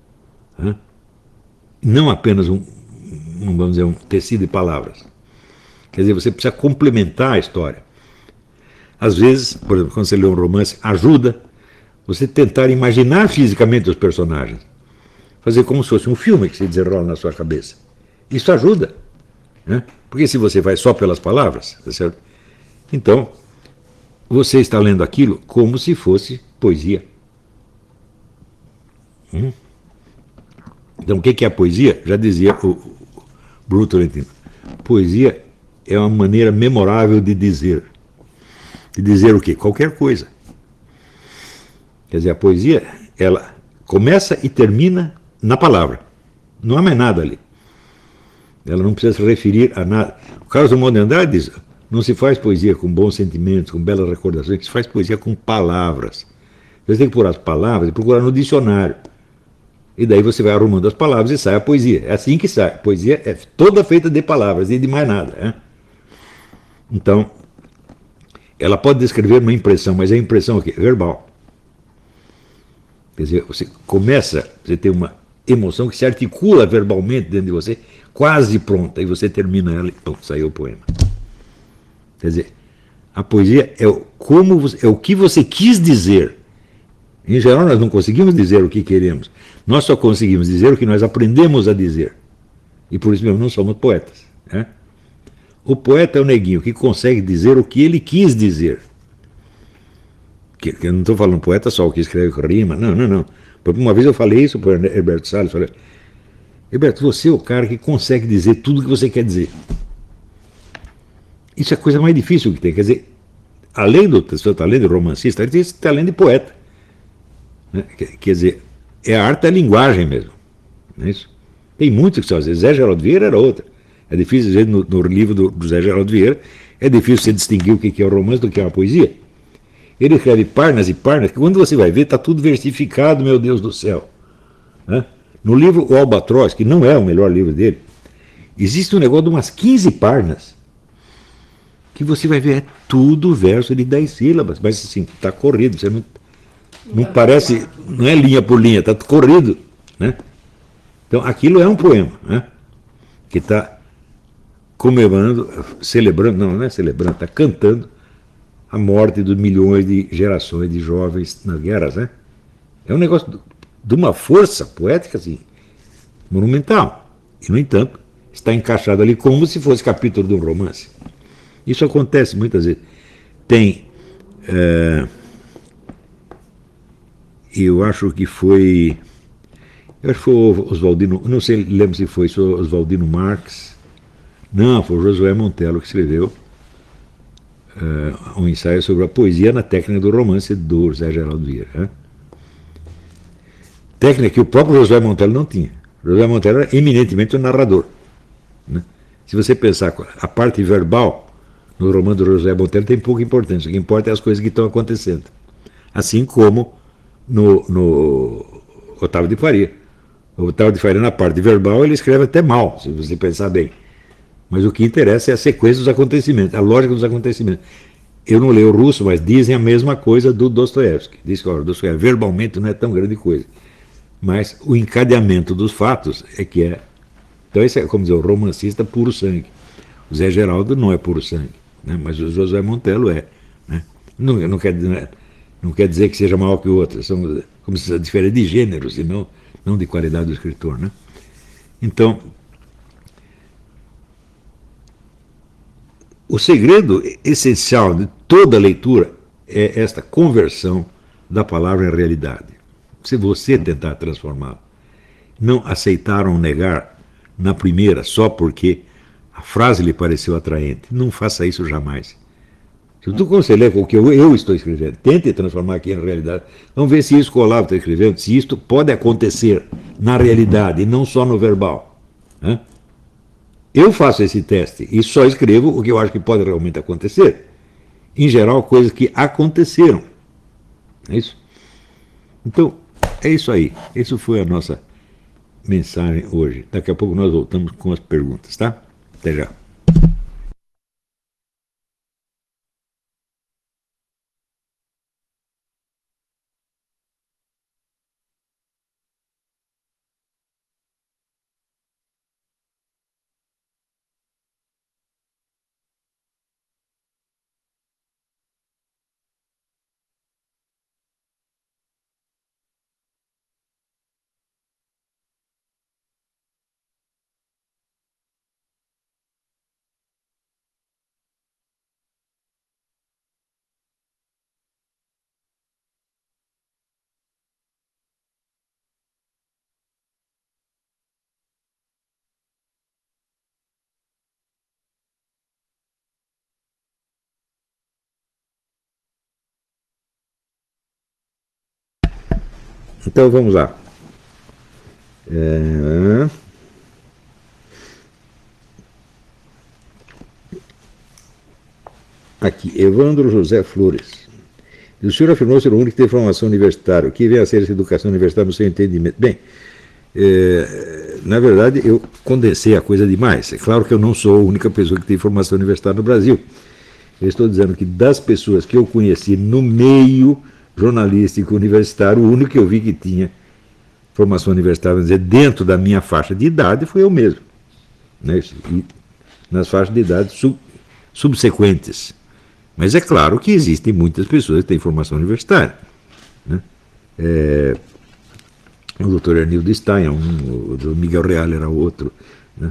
A: Não apenas vamos dizer, um tecido de palavras. Quer dizer, você precisa complementar a história. Às vezes, por exemplo, quando você lê um romance, ajuda você tentar imaginar fisicamente os personagens. Fazer como se fosse um filme que se desenrola na sua cabeça. Isso ajuda. Né? Porque se você vai só pelas palavras, tá certo? Então, você está lendo aquilo como se fosse poesia. Então, o que é a poesia? Já dizia o Bruno Tolentino. Poesia é uma maneira memorável de dizer. De dizer o quê? Qualquer coisa. Quer dizer, a poesia, ela começa e termina na palavra. Não há mais nada ali. Ela não precisa se referir a nada. O Carlos Drummond de Andrade diz, não se faz poesia com bons sentimentos, com belas recordações, se faz poesia com palavras. Você tem que pôr as palavras e procurar no dicionário. E daí você vai arrumando as palavras e sai a poesia. É assim que sai. A poesia é toda feita de palavras e de mais nada. Né? Então, ela pode descrever uma impressão, mas a impressão é o quê? Verbal. Quer dizer, você tem uma emoção que se articula verbalmente dentro de você, quase pronta, e você termina ela e pronto, saiu o poema. Quer dizer, a poesia é o que você quis dizer. Em geral, nós não conseguimos dizer o que queremos. Nós só conseguimos dizer o que nós aprendemos a dizer. E por isso mesmo não somos poetas. Né? O poeta é o neguinho que consegue dizer o que ele quis dizer. Que eu não estou falando poeta só o que escreve rima. Não, não, não. Uma vez eu falei isso para o Herberto Salles. Falei, Herberto, você é o cara que consegue dizer tudo o que você quer dizer. Isso é a coisa mais difícil que tem. Quer dizer, além do seu talento de romancista, ele tem esse talento de poeta. Né? Quer dizer, é a arte da linguagem mesmo. Não é isso? Tem muitos que são. Às vezes, Zé Geraldo Vieira era outra. É difícil dizer no livro do Zé Geraldo Vieira, é difícil você distinguir o que é o romance do que é uma poesia. Ele escreve páginas e páginas, que quando você vai ver, está tudo versificado, meu Deus do céu. Né? No livro O Albatroz, que não é o melhor livro dele, existe um negócio de umas 15 páginas, que você vai ver, é tudo verso de 10 sílabas, mas assim, está corrido, você não parece, não é linha por linha, está corrido. Né? Então, aquilo é um poema, né? Que está comemorando, celebrando, não é celebrando, está cantando a morte dos milhões de gerações de jovens nas guerras. Né? É um negócio de uma força poética assim, monumental. E, no entanto, está encaixado ali como se fosse capítulo de um romance. Isso acontece muitas vezes. Tem... eu acho que foi o Oswaldino, não sei, lembro se foi Oswaldino Marx, não, foi o Josué Montello que escreveu um ensaio sobre a poesia na técnica do romance do Zé Geraldo Vieira. Né? Técnica que o próprio Josué Montello não tinha. O Josué Montello era eminentemente um narrador. Né? Se você pensar, a parte verbal no romance do Josué Montello tem pouca importância. O que importa é as coisas que estão acontecendo. Assim como no Otávio de Faria. O Otávio de Faria, na parte verbal, ele escreve até mal, se você pensar bem. Mas o que interessa é a sequência dos acontecimentos, a lógica dos acontecimentos. Eu não leio russo, mas dizem a mesma coisa do Dostoiévski. Diz que o Dostoiévski verbalmente não é tão grande coisa. Mas o encadeamento dos fatos é que é. Então esse é, como dizer, o romancista puro sangue. O Zé Geraldo não é puro sangue, né? Mas o Josué Montello é. Né? Não quer dizer que seja maior que o outro. São como se diferente de gêneros e não de qualidade do escritor. Né? Então, o segredo essencial de toda leitura é esta conversão da palavra em realidade. Se você tentar transformá-la, não aceitar ou negar na primeira só porque a frase lhe pareceu atraente, não faça isso jamais. Se tu conseguir com o que eu estou escrevendo, tente transformar aqui em realidade. Vamos ver se isso que o Olavo está escrevendo, se isto pode acontecer na realidade e não só no verbal. Né? Eu faço esse teste e só escrevo o que eu acho que pode realmente acontecer. Em geral, coisas que aconteceram. É isso? Então, é isso aí. Isso foi a nossa mensagem hoje. Daqui a pouco nós voltamos com as perguntas, tá? Até já. Então vamos lá. Aqui, Evandro José Flores. O senhor afirmou ser o único que tem formação universitária. O que vem a ser essa educação universitária no seu entendimento? Bem, Na verdade, eu condensei a coisa demais. É claro que eu não sou a única pessoa que tem formação universitária no Brasil. Eu estou dizendo que das pessoas que eu conheci no meio jornalístico universitário, o único que eu vi que tinha formação universitária, vamos dizer, dentro da minha faixa de idade, foi eu mesmo. Né? E nas faixas de idade subsequentes. Mas é claro que existem muitas pessoas que têm formação universitária. Né? O doutor Ernildo Stein é um, o do Miguel Real era outro. Né?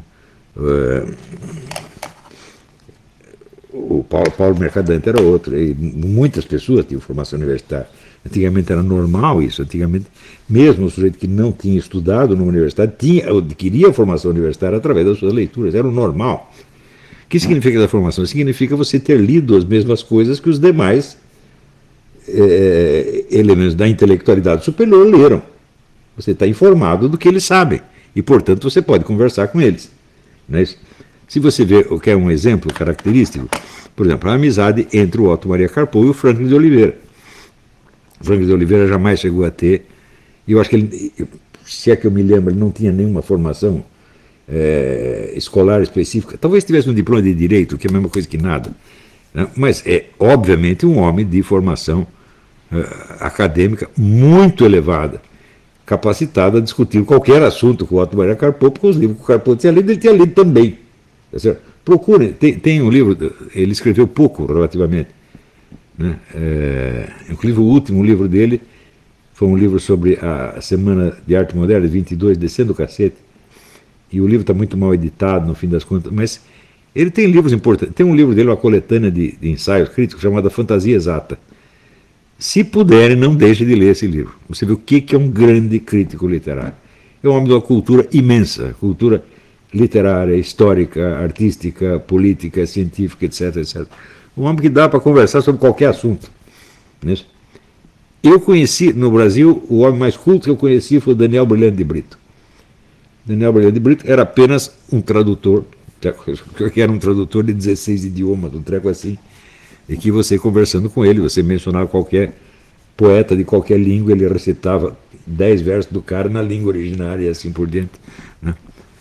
A: O Paulo Mercadante era outro. E muitas pessoas tinham formação universitária. Antigamente era normal isso. Antigamente, mesmo o sujeito que não tinha estudado numa universidade adquiria formação universitária através das suas leituras. Era o normal. O que significa essa formação? Significa você ter lido as mesmas coisas que os demais elementos da intelectualidade superior leram. Você está informado do que eles sabem e, portanto, você pode conversar com eles. Não é isso? Se você vê o que é um exemplo característico, por exemplo, a amizade entre o Otto Maria Carpo e o Franklin de Oliveira. O Franklin de Oliveira jamais chegou a ter, e eu acho que ele, se é que eu me lembro, ele não tinha nenhuma formação escolar específica. Talvez tivesse um diploma de direito, que é a mesma coisa que nada. Né? Mas é, obviamente, um homem de formação acadêmica muito elevada, capacitado a discutir qualquer assunto com o Otto Maria Carpo, porque os livros que o Carpo tinha lido, ele tinha lido também. Tá certo? Procurem, tem um livro, ele escreveu pouco relativamente. Né? Inclusive o último livro dele foi um livro sobre a Semana de Arte Moderna, 22, Descendo o Cacete, e o livro está muito mal editado, no fim das contas, mas ele tem livros importantes. Tem um livro dele, uma coletânea de ensaios críticos, chamada Fantasia Exata. Se puderem, não deixem de ler esse livro. Você vê o que é um grande crítico literário. É um homem de uma cultura imensa, cultura literária, histórica, artística, política, científica, etc, etc. Um homem que dá para conversar sobre qualquer assunto. Né? Eu conheci, no Brasil, o homem mais culto que eu conheci foi o Daniel Brilhante de Brito. Daniel Brilhante de Brito era apenas um tradutor, que era um tradutor de 16 idiomas, um treco assim, e que você conversando com ele, você mencionava qualquer poeta de qualquer língua, ele recitava 10 versos do cara na língua originária e assim por diante. Né?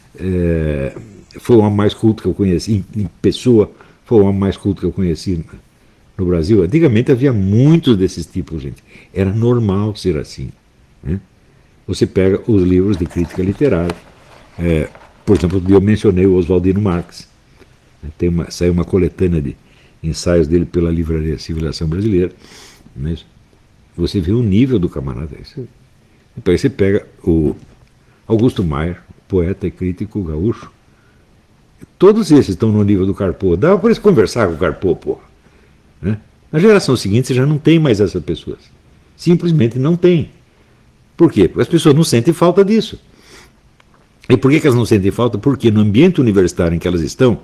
A: Foi o homem mais culto que eu conheci, em pessoa, foi o homem mais culto que eu conheci no Brasil. Antigamente havia muitos desses tipos, gente. Era normal ser assim. Né? Você pega os livros de crítica literária, por exemplo, eu mencionei o Oswaldino Marx. Saiu uma coletânea de ensaios dele pela livraria Civilização Brasileira. Né? Você vê o nível do camarada. Depois você pega o Augusto Maier, poeta e crítico gaúcho. Todos esses estão no nível do Carpo. Dava para eles conversar com o Carpo, pô. Né? Na geração seguinte você já não tem mais essas pessoas. Simplesmente não tem. Por quê? Porque as pessoas não sentem falta disso. E por que elas não sentem falta? Porque no ambiente universitário em que elas estão,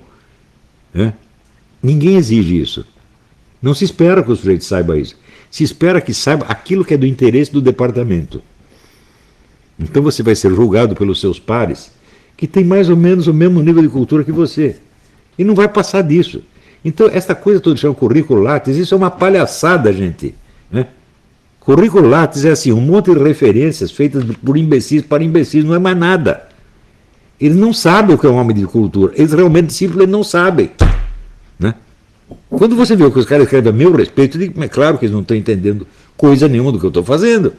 A: ninguém exige isso. Não se espera que o sujeito saiba isso. Se espera que saiba aquilo que é do interesse do departamento. Então você vai ser julgado pelos seus pares, que tem mais ou menos o mesmo nível de cultura que você. E não vai passar disso. Então, essa coisa toda de chamar currículo Lattes, isso é uma palhaçada, gente. Né? Currículo Lattes é assim, um monte de referências feitas por imbecis para imbecis, não é mais nada. Eles não sabem o que é um homem de cultura. Eles realmente simplesmente não sabem. Né? Quando você vê o que os caras escrevem a meu respeito, eu digo, é claro que eles não estão entendendo coisa nenhuma do que eu estou fazendo.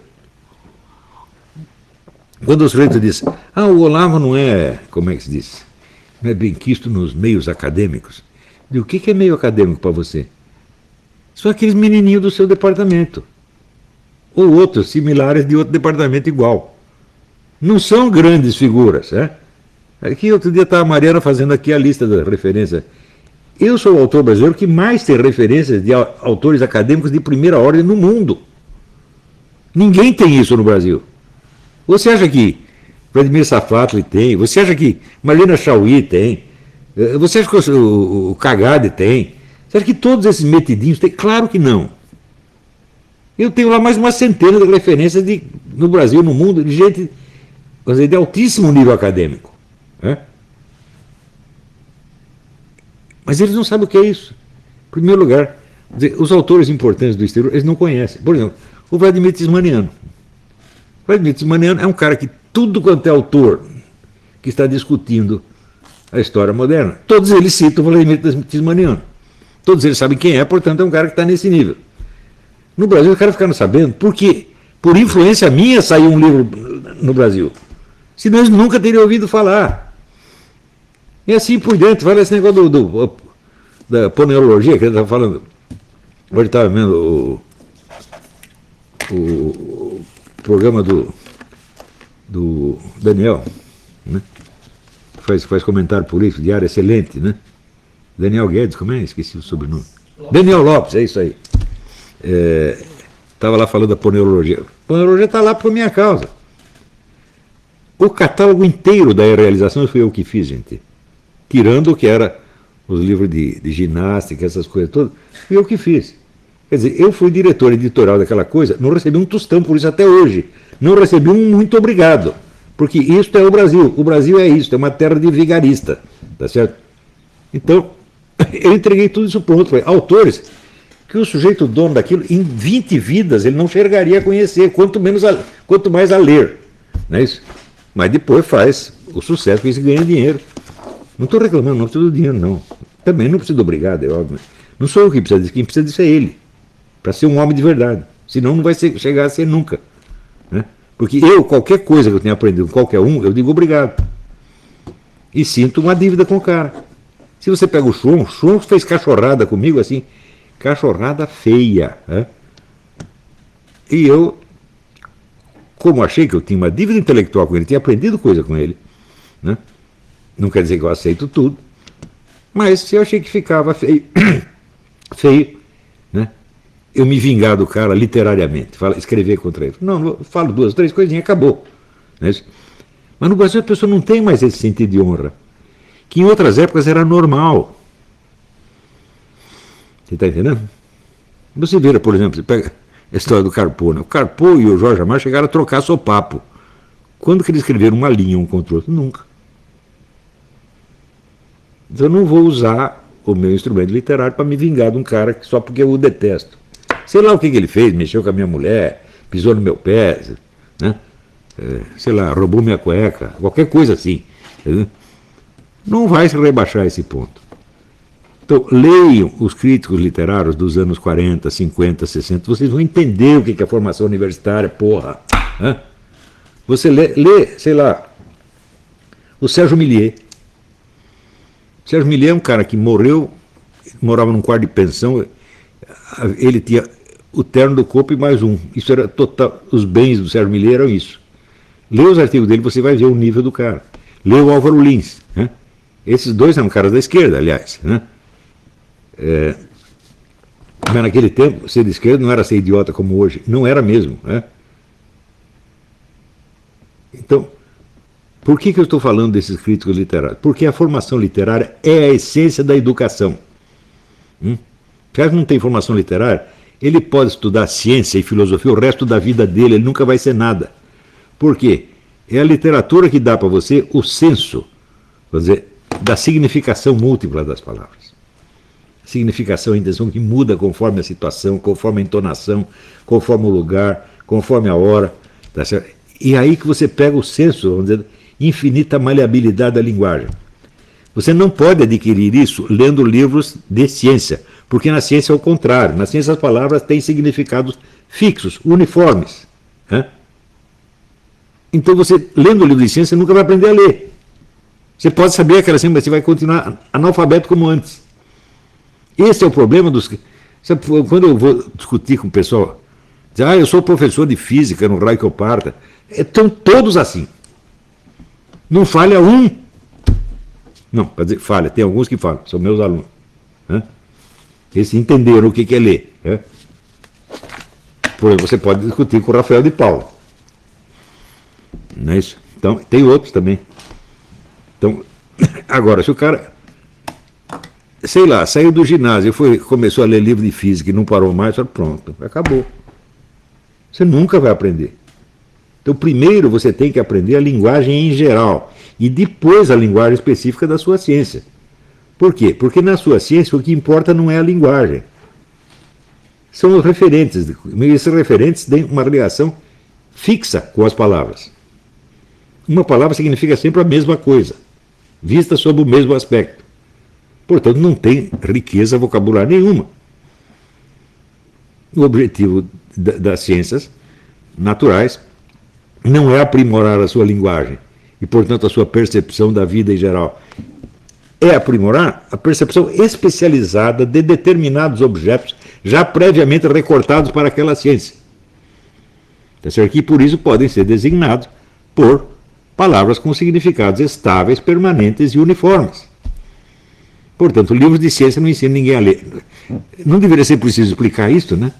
A: Quando o sujeito diz, o Olavo não é, como é que se diz? Não é bem quisto nos meios acadêmicos. Eu digo, o que é meio acadêmico para você? São aqueles menininhos do seu departamento. Ou outros similares de outro departamento igual. Não são grandes figuras. Aqui outro dia estava a Mariana fazendo aqui a lista da referência. Eu sou o autor brasileiro que mais tem referências de autores acadêmicos de primeira ordem no mundo. Ninguém tem isso no Brasil. Você acha que Vladimir Safatli tem? Você acha que Marlene Chauí tem? Você acha que o Cagade tem? Você acha que todos esses metidinhos têm? Claro que não. Eu tenho lá mais uma centena de referências no Brasil, no mundo, de gente de altíssimo nível acadêmico. Mas eles não sabem o que é isso. Em primeiro lugar, os autores importantes do exterior, eles não conhecem. Por exemplo, o Vladimir Tismaniano. O Vladimir Tismaniano é um cara que tudo quanto é autor que está discutindo a história moderna, todos eles citam o Vladimir Tismaniano. Todos eles sabem quem é, portanto é um cara que está nesse nível. No Brasil os caras ficaram sabendo porque, por influência minha, saiu um livro no Brasil. Senão eles nunca teriam ouvido falar. E assim por diante, fala esse negócio da poneurologia que ele estava falando. Hoje estava vendo o programa do Daniel, né? Faz comentário político, diário excelente, né? Daniel Guedes, como é? Esqueci o sobrenome. Daniel Lopes, é isso aí. Estava lá falando da poneurologia. A poneurologia está lá por minha causa. O catálogo inteiro da realização foi eu que fiz, gente. Tirando o que era os livros de ginástica, essas coisas todas, fui eu que fiz. Quer dizer, eu fui diretor editorial daquela coisa, não recebi um tostão por isso até hoje. Não recebi um muito obrigado. Porque isto é o Brasil. O Brasil é isso, é uma terra de vigarista. Tá certo? Então, eu entreguei tudo isso pronto. Falei, autores que o sujeito dono daquilo, em 20 vidas, ele não chegaria a conhecer, quanto mais a ler. Não é isso? Mas depois faz o sucesso com isso e ganha dinheiro. Não estou reclamando, não preciso do dinheiro, não. Também não preciso do obrigado, é óbvio. Não sou eu que precisa disso, quem precisa disso é ele. Para ser um homem de verdade. Senão não vai chegar a ser nunca. Né? Porque qualquer coisa que eu tenha aprendido com qualquer um, eu digo obrigado. E sinto uma dívida com o cara. Se você pega o Schwon fez cachorrada comigo assim, cachorrada feia. Né? E eu, como achei que eu tinha uma dívida intelectual com ele, tinha aprendido coisa com ele, né? Não quer dizer que eu aceito tudo, mas se eu achei que ficava feio, né? Eu me vingar do cara literariamente, escrever contra ele. Não, eu falo 2, 3 coisinhas, acabou. Né? Mas no Brasil a pessoa não tem mais esse sentido de honra, que em outras épocas era normal. Você está entendendo? Você vira, por exemplo, você pega a história do Carpo, né? O Carpo e o Jorge Amar chegaram a trocar sopapo. Quando que eles escreveram uma linha um contra o outro? Nunca. Então eu não vou usar o meu instrumento literário para me vingar de um cara só porque eu o detesto. Sei lá o que ele fez, mexeu com a minha mulher, pisou no meu pé, né? Sei lá, roubou minha cueca, qualquer coisa assim. Entendeu? Não vai se rebaixar esse ponto. Então, leiam os críticos literários dos anos 40, 50, 60, vocês vão entender o que é formação universitária, porra. Né? Você lê, sei lá, o Sérgio Milliet. O Sérgio Milliet é um cara que morava num quarto de pensão, ele tinha o terno do corpo e mais um. Isso era total, os bens do Sérgio Milliet eram isso. Lê os artigos dele, você vai ver o nível do cara. Lê o Álvaro Lins. Né? Esses dois eram caras da esquerda, aliás. Né? Mas naquele tempo, ser de esquerda não era ser idiota como hoje. Não era mesmo. Né? Então, por que eu estou falando desses críticos literários? Porque a formação literária é a essência da educação. Se o cara não tem formação literária, ele pode estudar ciência e filosofia o resto da vida dele, ele nunca vai ser nada. Por quê? É a literatura que dá para você o senso, vou dizer, da significação múltipla das palavras. Significação e intenção que muda conforme a situação, conforme a entonação, conforme o lugar, conforme a hora. Tá certo? E aí que você pega o senso, vamos dizer, infinita maleabilidade da linguagem. Você não pode adquirir isso lendo livros de ciência, porque na ciência é o contrário. Na ciência as palavras têm significados fixos, uniformes. Né? Então você, lendo o livro de ciência, nunca vai aprender a ler. Você pode saber aquela ciência, mas você vai continuar analfabeto como antes. Esse é o problema dos... Sabe, quando eu vou discutir com o pessoal, diz, eu sou professor de física no raio que eu parta. Estão todos assim. Não falha um. Não, quer dizer, falha. Tem alguns que falam, são meus alunos. Né? Eles entenderam o que é ler. Né? Por exemplo, você pode discutir com o Rafael de Paula. Não é isso? Então, tem outros também. Então, agora, se o cara, sei lá, saiu do ginásio e começou a ler livro de física e não parou mais, pronto, acabou. Você nunca vai aprender. Então, primeiro você tem que aprender a linguagem em geral e depois a linguagem específica da sua ciência. Por quê? Porque na sua ciência o que importa não é a linguagem. São os referentes. E esses referentes têm uma ligação fixa com as palavras. uma palavra significa sempre a mesma coisa, vista sob o mesmo aspecto. Portanto, não tem riqueza vocabular nenhuma. O objetivo das ciências naturais não é aprimorar a sua linguagem e, portanto, a sua percepção da vida em geral. É aprimorar a percepção especializada de determinados objetos já previamente recortados para aquela ciência. Tá certo? E por isso podem ser designados por palavras com significados estáveis, permanentes e uniformes. Portanto, livros de ciência não ensinam ninguém a ler. Não deveria ser preciso explicar isso, né?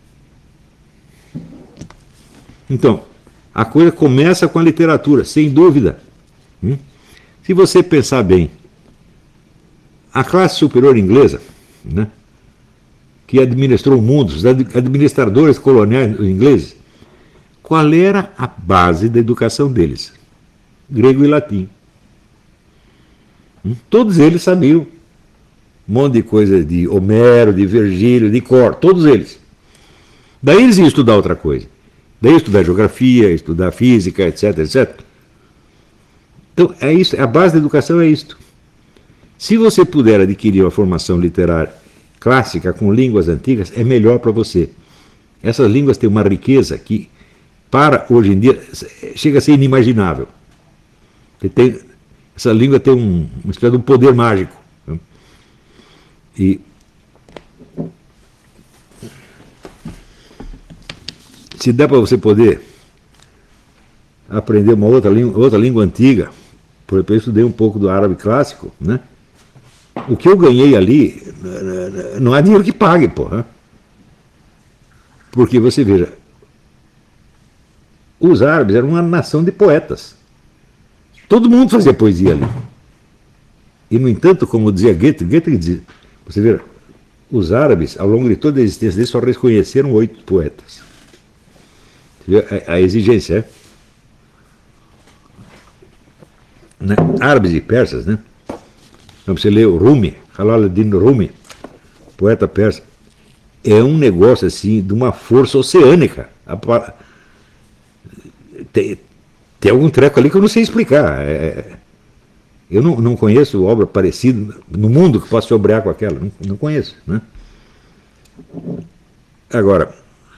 A: Então, a coisa começa com a literatura, sem dúvida. Se você pensar bem, a classe superior inglesa, né, que administrou o mundo, os administradores coloniais ingleses, qual era a base da educação deles? Grego e latim. Todos eles sabiam um monte de coisa de Homero, de Virgílio, de cor, todos eles. Daí eles iam estudar outra coisa. Daí estudar geografia, estudar física, etc, etc. Então, é isso, a base da educação é isto. Se você puder adquirir uma formação literária clássica com línguas antigas, é melhor para você. Essas línguas têm uma riqueza que, para hoje em dia, chega a ser inimaginável. Essa língua tem uma espécie de um poder mágico. Né? E se der para você poder aprender uma outra língua antiga, por exemplo, eu estudei um pouco do árabe clássico, né? O que eu ganhei ali, não há dinheiro que pague, porra. Porque você veja, os árabes eram uma nação de poetas. Todo mundo fazia poesia ali. E, no entanto, como dizia Goethe dizia, você vê, os árabes, ao longo de toda a existência deles, só reconheceram 8 poetas. A exigência é, né? Árabes e persas, né? Então você lê o Rumi, Jalaluddin Rumi, poeta persa, é um negócio assim de uma força oceânica. Tem algum treco ali que eu não sei explicar. Eu não conheço obra parecida no mundo que possa se obrear com aquela. Não conheço, né? Agora,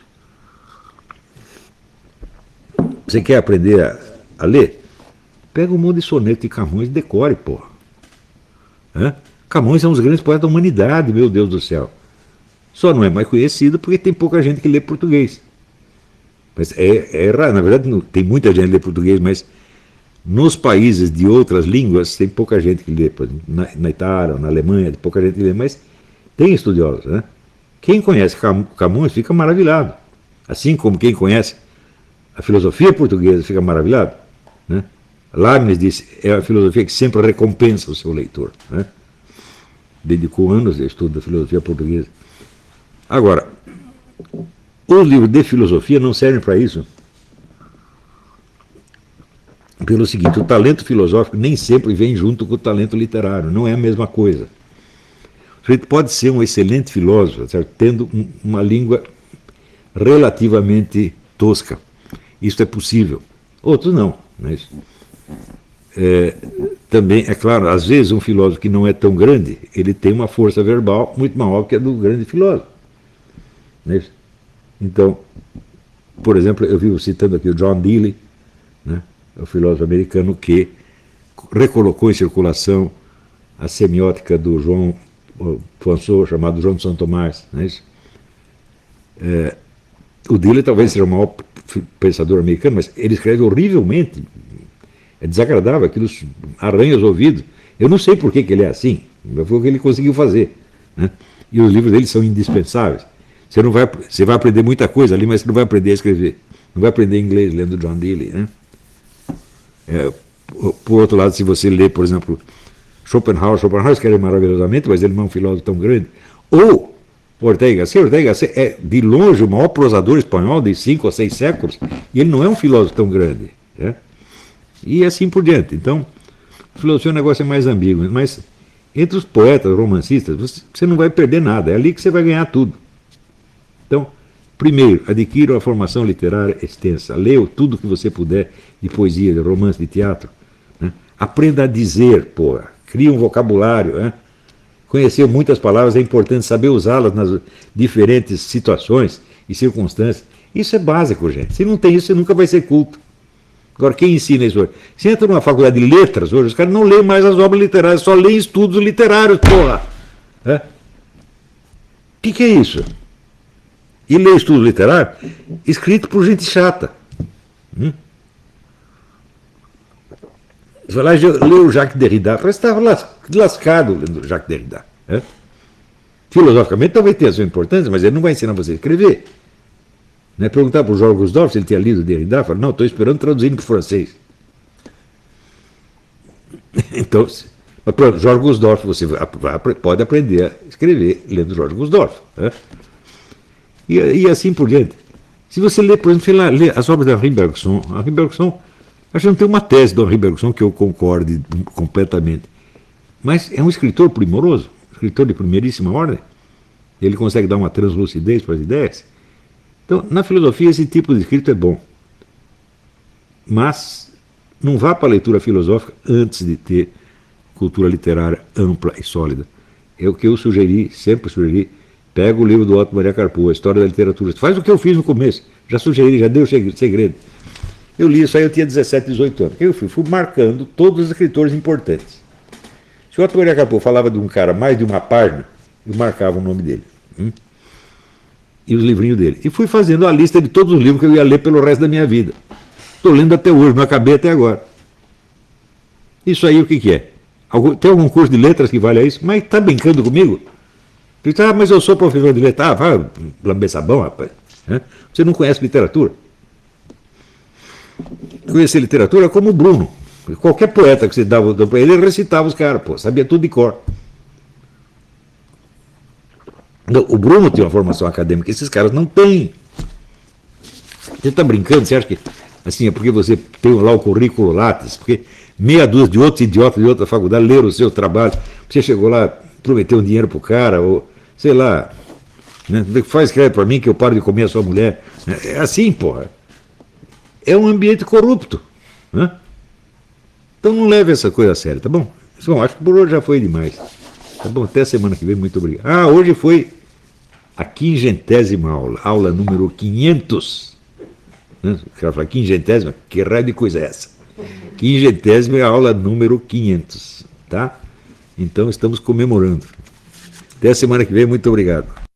A: você quer aprender a ler? Pega um monte de soneto de Camões e decore, porra. Camões é um dos grandes poetas da humanidade, meu Deus do céu. Só não é mais conhecido porque tem pouca gente que lê português. Mas é raro, na verdade tem muita gente que lê português, mas nos países de outras línguas tem pouca gente que lê. Por exemplo, na Itália, na Alemanha, tem pouca gente que lê, mas tem estudiosos, né? Quem conhece Camões fica maravilhado. Assim como quem conhece a filosofia portuguesa fica maravilhado, né? Leibniz disse, é a filosofia que sempre recompensa o seu leitor, né? Dedicou anos de estudo da filosofia portuguesa. Agora, os livros de filosofia não servem para isso. Pelo seguinte, o talento filosófico nem sempre vem junto com o talento literário, não é a mesma coisa. O sujeito pode ser um excelente filósofo, certo? Tendo uma língua relativamente tosca. Isso é possível. Outros não. Mas, também, é claro, às vezes um filósofo que não é tão grande, ele tem uma força verbal muito maior que a do grande filósofo. Não é isso? Então, por exemplo, eu vivo citando aqui o John Dewey, né, o filósofo americano que recolocou em circulação a semiótica do João François, chamado João de São Tomás. Não é isso? O Dewey talvez seja o maior pensador americano, mas ele escreve horrivelmente. É desagradável, aquilo arranha os ouvidos. Eu não sei por que ele é assim, mas foi o que ele conseguiu fazer, né? E os livros dele são indispensáveis. Você vai aprender muita coisa ali, mas você não vai aprender a escrever. Não vai aprender inglês lendo John Dewey, né? Por outro lado, se você lê, por exemplo, Schopenhauer escreve maravilhosamente, mas ele não é um filósofo tão grande. Ou Ortega Gasset é de longe o maior prosador espanhol de 5 ou 6 séculos, e ele não é um filósofo tão grande, né? E assim por diante. Então, a filosofia é um negócio mais ambíguo, mas entre os poetas, romancistas, você não vai perder nada, é ali que você vai ganhar tudo. Então, Primeiro, adquira uma formação literária extensa. Leia tudo que você puder de poesia, de romance, de teatro. Né? Aprenda a dizer, porra. Crie um vocabulário. Né? Conhecer muitas palavras é importante, saber usá-las nas diferentes situações e circunstâncias. Isso é básico, gente. Se não tem isso, você nunca vai ser culto. Agora, quem ensina isso hoje? Você entra numa faculdade de letras hoje, os caras não leem mais as obras literárias, só leem estudos literários, porra. O que é isso? E lê estudo literário escrito por gente chata. Você vai lá e lê o Jacques Derrida, parece que estava lascado lendo Jacques Derrida. Filosoficamente talvez tenha sua importância, mas ele não vai ensinar você a escrever. Né? Perguntar para o Jorge Gusdorf se ele tinha lido Derrida, fala, não, estou esperando traduzindo para o francês. Então, mas pronto, Jorge Gusdorf, você pode aprender a escrever lendo Jorge Gusdorf. Né? E assim por diante. Se você lê, por exemplo, lê as obras de Henri Bergson, acho que não tem uma tese do Henri Bergson que eu concorde completamente. Mas é um escritor primoroso, escritor de primeiríssima ordem. Ele consegue dar uma translucidez para as ideias. Então, na filosofia, esse tipo de escrito é bom. Mas não vá para a leitura filosófica antes de ter cultura literária ampla e sólida. É o que eu sempre sugeri. Pega o livro do Otto Maria Carpo, a História da Literatura. Faz o que eu fiz no começo. Já sugeri, já dei o segredo. Eu li isso aí, eu tinha 17, 18 anos. Eu fui marcando todos os escritores importantes. Se o Otto Maria Carpo falava de um cara mais de uma página, eu marcava o nome dele. E os livrinhos dele. E fui fazendo a lista de todos os livros que eu ia ler pelo resto da minha vida. Estou lendo até hoje, não acabei até agora. Isso aí o que é? Tem algum curso de letras que vale a isso? Mas está brincando comigo? Mas eu sou professor de letras. Vai lamber sabão, rapaz. Você não conhece literatura? Conhecer literatura é como o Bruno. Qualquer poeta que você dava para ele recitava os caras, sabia tudo de cor. O Bruno tem uma formação acadêmica, esses caras não têm. Você está brincando? Você acha que assim é porque você tem lá o currículo Lattes, porque meia dúzia de outros idiotas de outra faculdade leram o seu trabalho, você chegou lá, prometeu um dinheiro para o cara, ou sei lá, né? Faz crédito para mim que eu paro de comer a sua mulher. É assim, porra. É um ambiente corrupto. Né? Então não leve essa coisa a sério, tá bom? Bom, acho que por hoje já foi demais. Tá bom? Até a semana que vem, muito obrigado. Hoje foi a 500ª aula, aula número 500. Né? O cara fala 500ª, que raio de coisa é essa? 500ª é a aula número 500, tá? Então estamos comemorando. Até a semana que vem, muito obrigado.